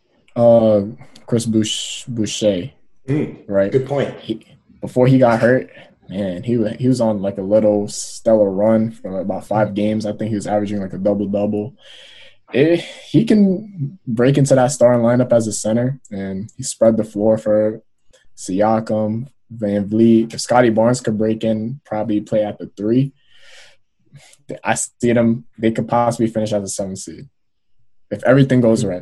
C: Uh, Chris Bouch- Boucher,
F: mm,
C: right?
F: Good point.
C: He, before he got hurt, man, he he was on like a little stellar run for about five games. I think he was averaging like a double-double. It, he can break into that starting lineup as a center, and he spread the floor for Siakam, VanVleet. If Scotty Barnes could break in, probably play at the three. I see them. They could possibly finish as a seven seed if everything goes right.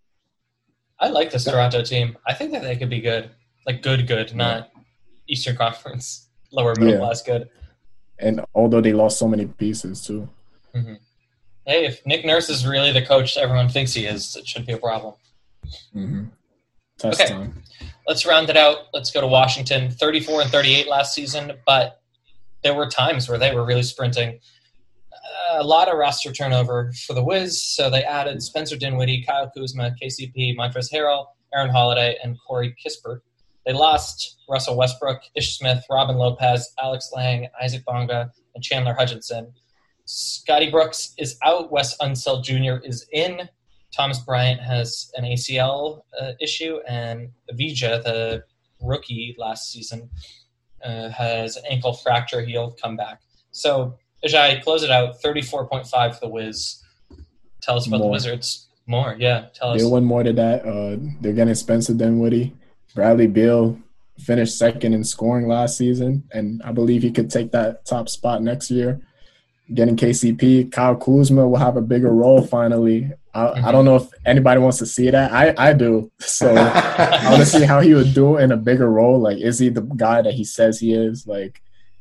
B: I like this Toronto team. I think that they could be good. Like good, good, not Eastern Conference, lower middle
C: yeah.
B: class good.
C: And although they lost so many pieces too.
B: Mm-hmm. Hey, if Nick Nurse is really the coach everyone thinks he is, it shouldn't be a problem.
C: Mm-hmm. Test
B: okay,
C: time.
B: Let's round it out. Let's go to Washington. thirty-four and thirty-eight last season, but there were times where they were really sprinting. Uh, a lot of roster turnover for the Wiz, so they added Spencer Dinwiddie, Kyle Kuzma, K C P, Montrezl Harrell, Aaron Holiday, and Corey Kispert. They lost Russell Westbrook, Ish Smith, Robin Lopez, Alex Lang, Isaac Bonga, and Chandler Hutchinson. Scotty Brooks is out. Wes Unseld Junior is in. Thomas Bryant has an A C L uh, issue, and Avija, the rookie last season, uh, has an ankle fracture. He'll come back. So, Ajay, close it out. thirty-four point five for the Wiz. Tell us about
C: more.
B: the Wizards. More, yeah. Tell us.
C: They won more to that. Uh, they're getting Spencer Dinwiddie. Bradley Beal finished second in scoring last season, and I believe he could take that top spot next year. Getting K C P, Kyle Kuzma will have a bigger role finally. I, mm-hmm. I don't know if anybody wants to see that. I, I do. So I want to see how he would do in a bigger role. Like, is he the guy that he says he is? Like,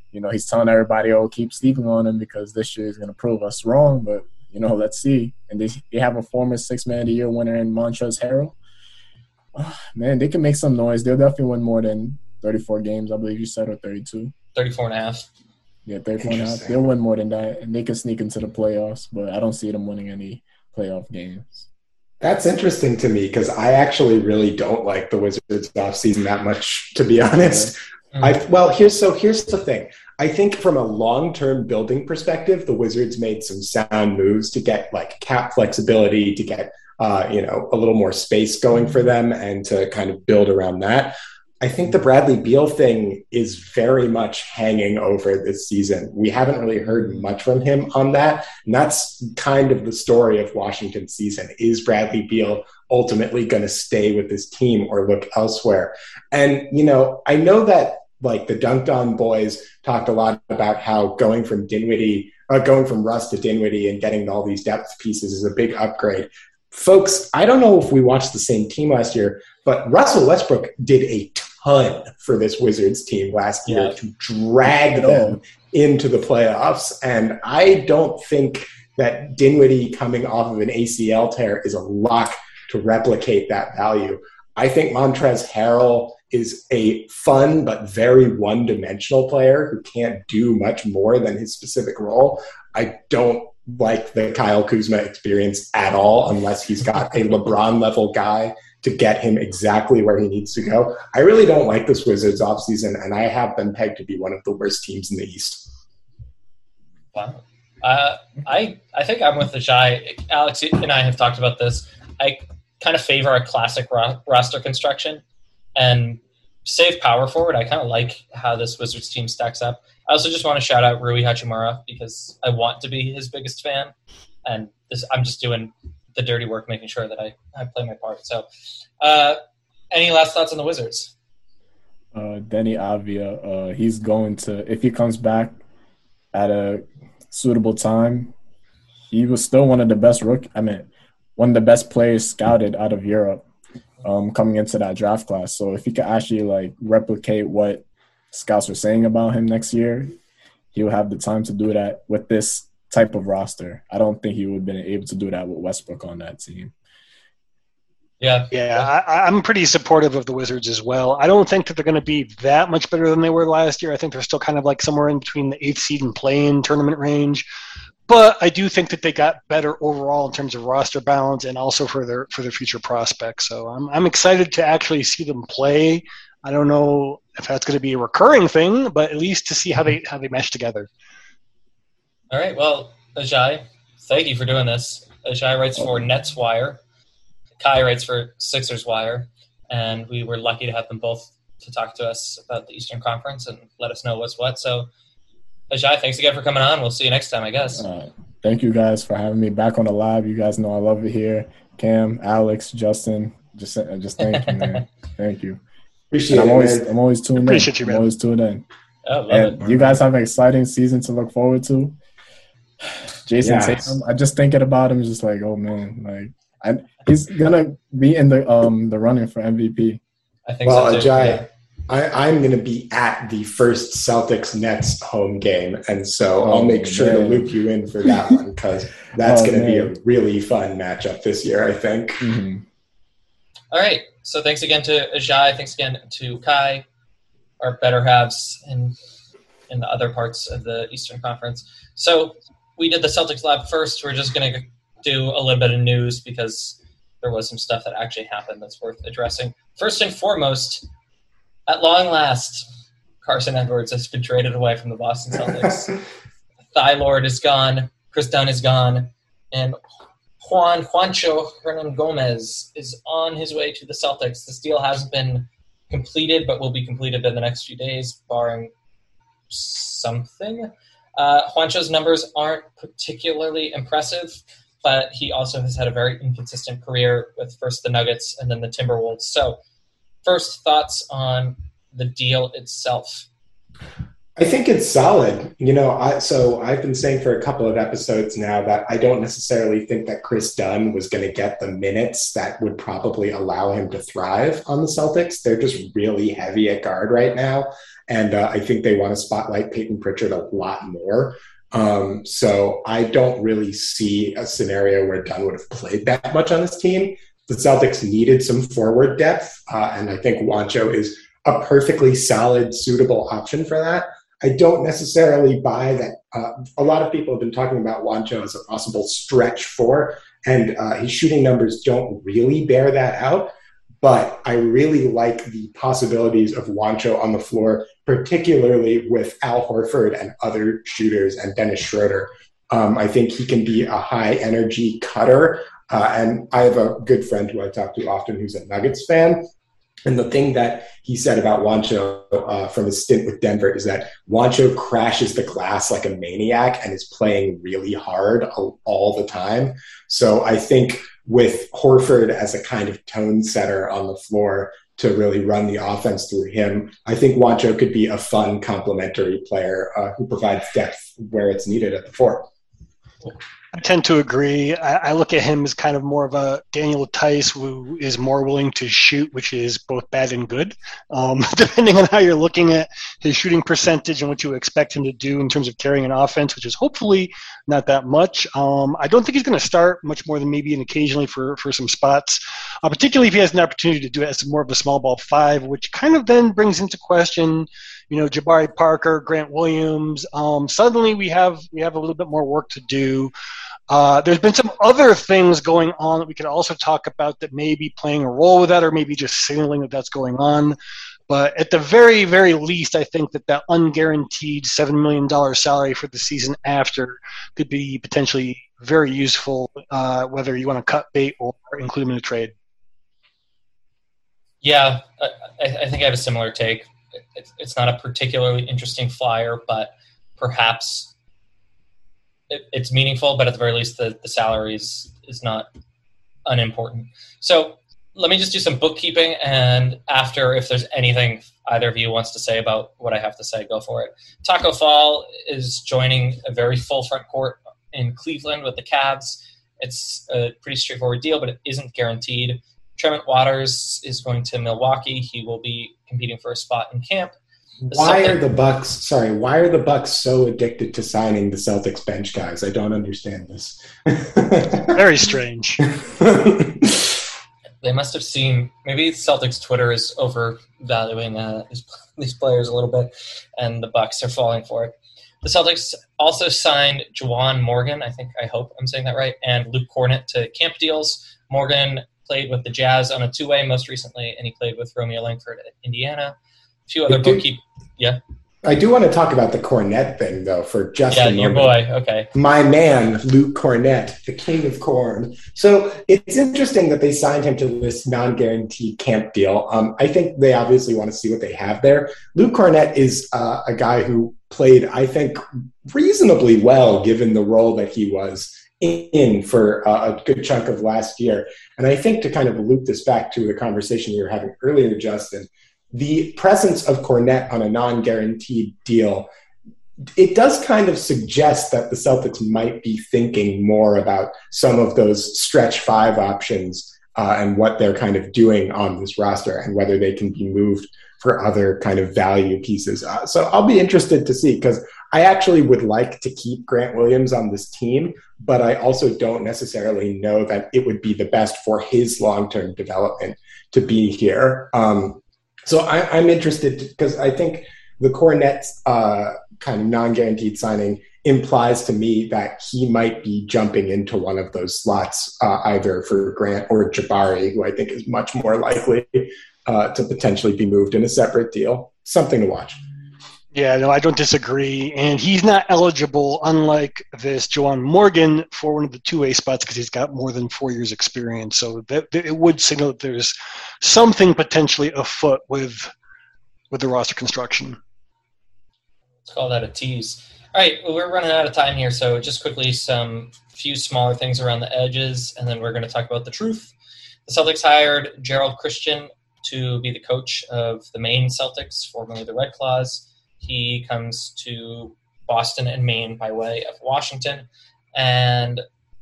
C: you know, he's telling everybody, oh, keep sleeping on him because this year is going to prove us wrong. But, you know, let's see. And they, they have a former six-man of the year winner in Montrezl Harrell. Oh, man, they can make some noise. They'll definitely win more than thirty-four games, I believe you said, or thirty-two.
B: thirty-four and a half.
C: Yeah, thirty-four and a half. They'll win more than that, and they can sneak into the playoffs, but I don't see them winning any playoff games.
F: That's interesting to me because I actually really don't like the Wizards offseason that much, to be honest. Mm-hmm. I well, here's so here's the thing. I think from a long-term building perspective, the Wizards made some sound moves to get like cap flexibility, to get uh, you know, a little more space going for them and to kind of build around that. I think the Bradley Beal thing is very much hanging over this season. We haven't really heard much from him on that. And that's kind of the story of Washington's season. Is Bradley Beal ultimately going to stay with this team or look elsewhere? And, you know, I know that like the Dunked On boys talked a lot about how going from Dinwiddie, uh, going from Russ to Dinwiddie and getting all these depth pieces is a big upgrade. Folks, I don't know if we watched the same team last year, but Russell Westbrook did a ton for this Wizards team last year yeah. to drag them into the playoffs. And I don't think that Dinwiddie coming off of an A C L tear is a lock to replicate that value. I think Montrezl Harrell is a fun but very one-dimensional player who can't do much more than his specific role. I don't like the Kyle Kuzma experience at all unless he's got a LeBron-level guy to get him exactly where he needs to go. I really don't like this Wizards offseason, and I have them pegged to be one of the worst teams in the East.
B: Wow. Uh, I I think I'm with the shy. Alex and I have talked about this. I kind of favor a classic ro- roster construction and save power forward. I kind of like how this Wizards team stacks up. I also just want to shout out Rui Hachimura because I want to be his biggest fan, and this, I'm just doing the dirty work, making sure that I, I play my part. So, uh, any last thoughts on the Wizards?
C: Uh, Denny Avia, uh, he's going to, if he comes back at a suitable time, he was still one of the best rook. I mean, one of the best players scouted out of Europe um, coming into that draft class. So if he could actually like replicate what scouts were saying about him next year, he'll have the time to do that with this type of roster. I don't think he would have been able to do that with Westbrook on that team.
B: Yeah.
E: Yeah, I, I'm pretty supportive of the Wizards as well. I don't think that they're going to be that much better than they were last year. I think they're still kind of like somewhere in between the eighth seed and play-in tournament range. But I do think that they got better overall in terms of roster balance and also for their for their future prospects. So I'm I'm excited to actually see them play. I don't know if that's going to be a recurring thing, but at least to see how they how they mesh together.
B: All right. Well, Ajay, thank you for doing this. Ajay writes for Nets Wire. Kai writes for Sixers Wire. And we were lucky to have them both to talk to us about the Eastern Conference and let us know what's what. So, Ajay, thanks again for coming on. We'll see you next time, I guess.
C: Uh, thank you guys for having me back on the live. You guys know I love it here. Cam, Alex, Justin, just just thank you, man. Thank you.
F: Appreciate
C: I'm
F: it,
C: always
F: man.
C: I'm always tuned
E: Appreciate
C: in.
E: you,
C: I'm always tuned in.
B: Oh, love
C: and
B: it.
C: You guys have an exciting season to look forward to. Jason
F: Yes.
C: Tatum, I just thinking about him, just like, oh man, like I, he's gonna be in the um the running for M V P.
B: I think
F: Well,
B: so too.
F: Ajay,
B: Yeah.
F: I, I'm going to be at the first Celtics-Nets home game, and so
C: Oh,
F: I'll make sure
C: man.
F: to loop you in for that one because that's
C: Oh,
F: going to be
C: man.
F: a really fun matchup this year, I think.
C: Mm-hmm.
B: All right. So thanks again to Ajay. Thanks again to Kai, our better halves in in the other parts of the Eastern Conference. So we did the Celtics Lab first. We're just going to do a little bit of news because there was some stuff that actually happened that's worth addressing. First and foremost, at long last, Carson Edwards has been traded away from the Boston Celtics. Thigh Lord is gone. Chris Dunn is gone. And Juan Juancho Hernan Gomez is on his way to the Celtics. This deal hasn't been completed, but will be completed in the next few days, barring something. Uh, Juancho's numbers aren't particularly impressive, but he also has had a very inconsistent career with first the Nuggets and then the Timberwolves. So, first thoughts on the deal itself.
F: I think it's solid. You know, I, so I've been saying for a couple of episodes now that I don't necessarily think that Chris Dunn was going to get the minutes that would probably allow him to thrive on the Celtics. They're just really heavy at guard right now. And uh, I think they want to spotlight Peyton Pritchard a lot more. Um, so I don't really see a scenario where Dunn would have played that much on his team. The Celtics needed some forward depth, uh, and I think Juancho is a perfectly solid, suitable option for that. I don't necessarily buy that. Uh, a lot of people have been talking about Juancho as a possible stretch four, and uh, his shooting numbers don't really bear that out. But I really like the possibilities of Juancho on the floor, particularly with Al Horford and other shooters and Dennis Schroeder. Um, I think he can be a high-energy cutter. Uh, and I have a good friend who I talk to often who's a Nuggets fan. And the thing that he said about Juancho uh, from his stint with Denver is that Juancho crashes the glass like a maniac and is playing really hard all, all the time. So I think with Horford as a kind of tone setter on the floor to really run the offense through him, I think Juancho could be a fun complementary player uh, who provides depth where it's needed at the four.
E: I tend to agree. I, I look at him as kind of more of a Daniel Tice who is more willing to shoot, which is both bad and good, um, depending on how you're looking at his shooting percentage and what you expect him to do in terms of carrying an offense, which is hopefully not that much. Um, I don't think he's going to start much more than maybe and occasionally for, for some spots, uh, particularly if he has an opportunity to do it as more of a small ball five, which kind of then brings into question, you know, Jabari Parker, Grant Williams. Um, suddenly we have we have a little bit more work to do. Uh, there's been some other things going on that we could also talk about that may be playing a role with that, or maybe just signaling that that's going on. But at the very, very least, I think that that unguaranteed seven million dollars salary for the season after could be potentially very useful, uh, whether you want to cut bait or include him in a trade.
B: Yeah, I, I think I have a similar take. It's not a particularly interesting flyer, but perhaps it, it's meaningful, but at the very least, the, the salary is, is not unimportant. So let me just do some bookkeeping, and after, if there's anything either of you wants to say about what I have to say, go for it. Taco Fall is joining a very full front court in Cleveland with the Cavs. It's a pretty straightforward deal, but it isn't guaranteed. Tremont Waters is going to Milwaukee. He will be competing for a spot in camp. The
F: why
B: Celtics,
F: are the Bucks? Sorry, why are the Bucks so addicted to signing the Celtics bench guys? I don't understand this.
E: Very strange.
B: They must have seen, maybe Celtics Twitter is overvaluing uh, these, these players a little bit, and the Bucks are falling for it. The Celtics also signed Juwan Morgan, I think, I hope I'm saying that right, and Luke Cornett to camp deals. Morgan played with the Jazz on a two-way most recently, and he played with Romeo Langford at Indiana. A few other bookkeep. Yeah.
F: I do want to talk about the Cornette thing, though, for just
B: yeah,
F: a moment.
B: your boy. Okay.
F: My man, Luke Cornett, the king of corn. So it's interesting that they signed him to this non-guaranteed camp deal. Um, I think they obviously want to see what they have there. Luke Cornett is uh, a guy who played, I think, reasonably well given the role that he was in for uh, a good chunk of last year. And I think to kind of loop this back to the conversation you were having earlier, Justin, the presence of Cornett on a non-guaranteed deal, it does kind of suggest that the Celtics might be thinking more about some of those stretch five options uh, and what they're kind of doing on this roster and whether they can be moved for other kind of value pieces. Uh, so I'll be interested to see, because I actually would like to keep Grant Williams on this team, but I also don't necessarily know that it would be the best for his long-term development to be here. Um, so I, I'm interested because I think the Cornett uh, kind of non-guaranteed signing implies to me that he might be jumping into one of those slots, uh, either for Grant or Jabari, who I think is much more likely uh, to potentially be moved in a separate deal. Something to watch.
E: Yeah, no, I don't disagree. And he's not eligible, unlike this Juwan Morgan, for one of the two-way spots because he's got more than four years experience. So that, that it would signal that there's something potentially afoot with with the roster construction.
B: Let's call that a tease. All right, well, we're running out of time here, so just quickly some few smaller things around the edges, and then we're going to talk about the truth. The Celtics hired Gerald Christian to be the coach of the Maine Celtics, formerly the Red Claws. He comes to Boston and Maine by way of Washington. And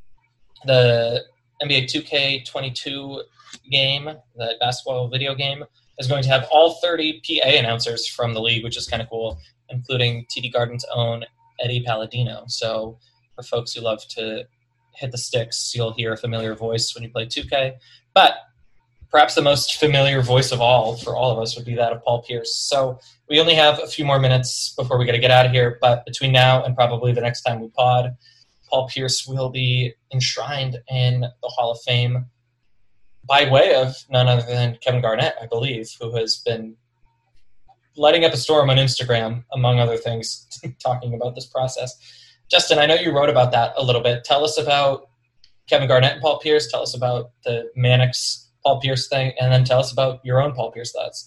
B: the N B A two K twenty-two game, the basketball video game, is going to have all thirty P A announcers from the league, which is kind of cool, including T D Garden's own Eddie Palladino. So for folks who love to hit the sticks, you'll hear a familiar voice when you play two K. But perhaps the most familiar voice of all for all of us would be that of Paul Pierce. So we only have a few more minutes before we got to get out of here, but between now and probably the next time we pod, Paul Pierce will be enshrined in the Hall of Fame by way of none other than Kevin Garnett, I believe, who has been lighting up a storm on Instagram, among other things, talking about this process. Justin, I know you wrote about that a little bit. Tell us about Kevin Garnett and Paul Pierce. Tell us about the Mannix Paul Pierce thing, and then tell us about your own Paul Pierce thoughts.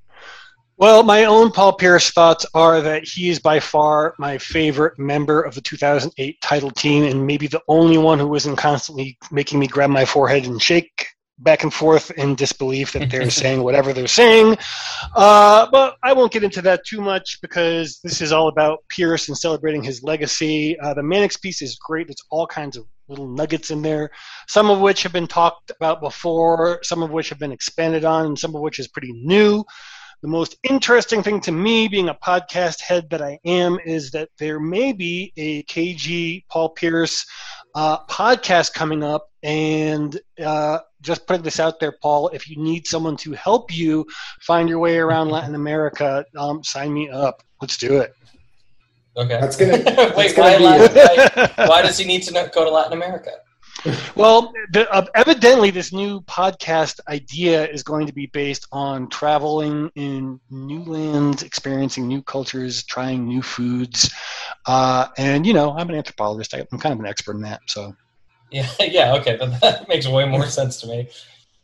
E: Well, my own Paul Pierce thoughts are that he is by far my favorite member of the two thousand eight title team, and maybe the only one who isn't constantly making me grab my forehead and shake back and forth in disbelief that they're saying whatever they're saying. Uh, but I won't get into that too much because this is all about Pierce and celebrating his legacy. Uh, the Mannix piece is great. There's all kinds of little nuggets in there, some of which have been talked about before, some of which have been expanded on, and some of which is pretty new. The most interesting thing to me, being a podcast head that I am, is that there may be a K G Paul Pierce uh, podcast coming up. And uh, just putting this out there, Paul, if you need someone to help you find your way around Latin America, um, sign me up. Let's do it.
B: Okay.
F: That's gonna. That's
B: Wait,
F: gonna
B: why,
F: be
B: Latin,
F: a-
B: why, why does he need to go to Latin America?
E: Well, the, uh, evidently this new podcast idea is going to be based on traveling in new lands, experiencing new cultures, trying new foods. Uh, and, you know, I'm an anthropologist. I, I'm kind of an expert in that. So,
B: Yeah, yeah, okay. But that makes way more sense to me.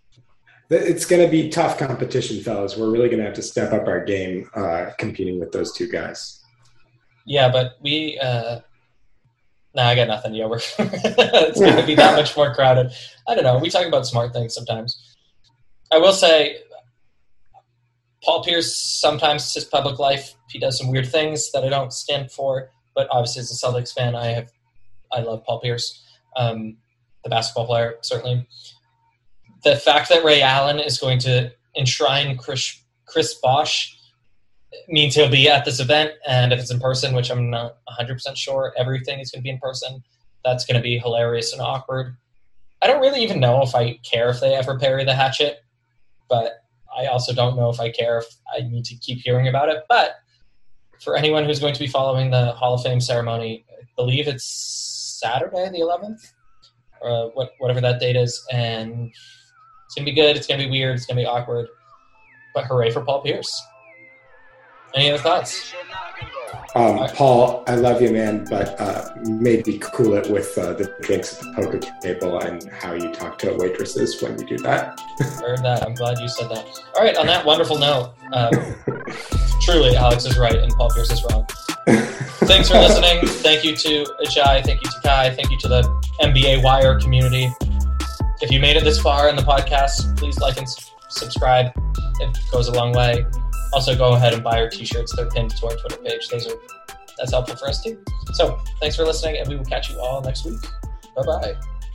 F: It's going to be tough competition, fellas. We're really going to have to step up our game uh, competing with those two guys.
B: Yeah, but we uh, – no, nah, I got nothing. Yeah, we're it's going to be that much more crowded. I don't know. We talk about smart things sometimes. I will say Paul Pierce, sometimes his public life, he does some weird things that I don't stand for. But obviously as a Celtics fan, I have I love Paul Pierce, um, the basketball player, certainly. The fact that Ray Allen is going to enshrine Chris, Chris Bosh means he'll be at this event, and if it's in person, which I'm not one hundred percent sure everything is going to be in person, that's going to be hilarious and awkward. I don't really even know if I care if they ever bury the hatchet, but I also don't know if I care if I need to keep hearing about it. But for anyone who's going to be following the Hall of Fame ceremony, I believe it's Saturday the eleventh, or what, whatever that date is, and it's going to be good, it's going to be weird, it's going to be awkward, but hooray for Paul Pierce. Any other thoughts?
F: Um, Paul, I love you, man, but uh, maybe cool it with uh, the drinks at the poker table and how you talk to waitresses when you do that.
B: Heard that. I'm glad you said that. All right, on that wonderful note, uh, truly, Alex is right and Paul Pierce is wrong. Thanks for listening. Thank you to Ajay. Thank you to Kai. Thank you to the N B A Wire community. If you made it this far in the podcast, please like and s- subscribe. It goes a long way. Also, go ahead and buy our t-shirts. They're pinned to our Twitter page. Those are that's helpful for us too. So, thanks for listening, and we will catch you all next week. Bye-bye.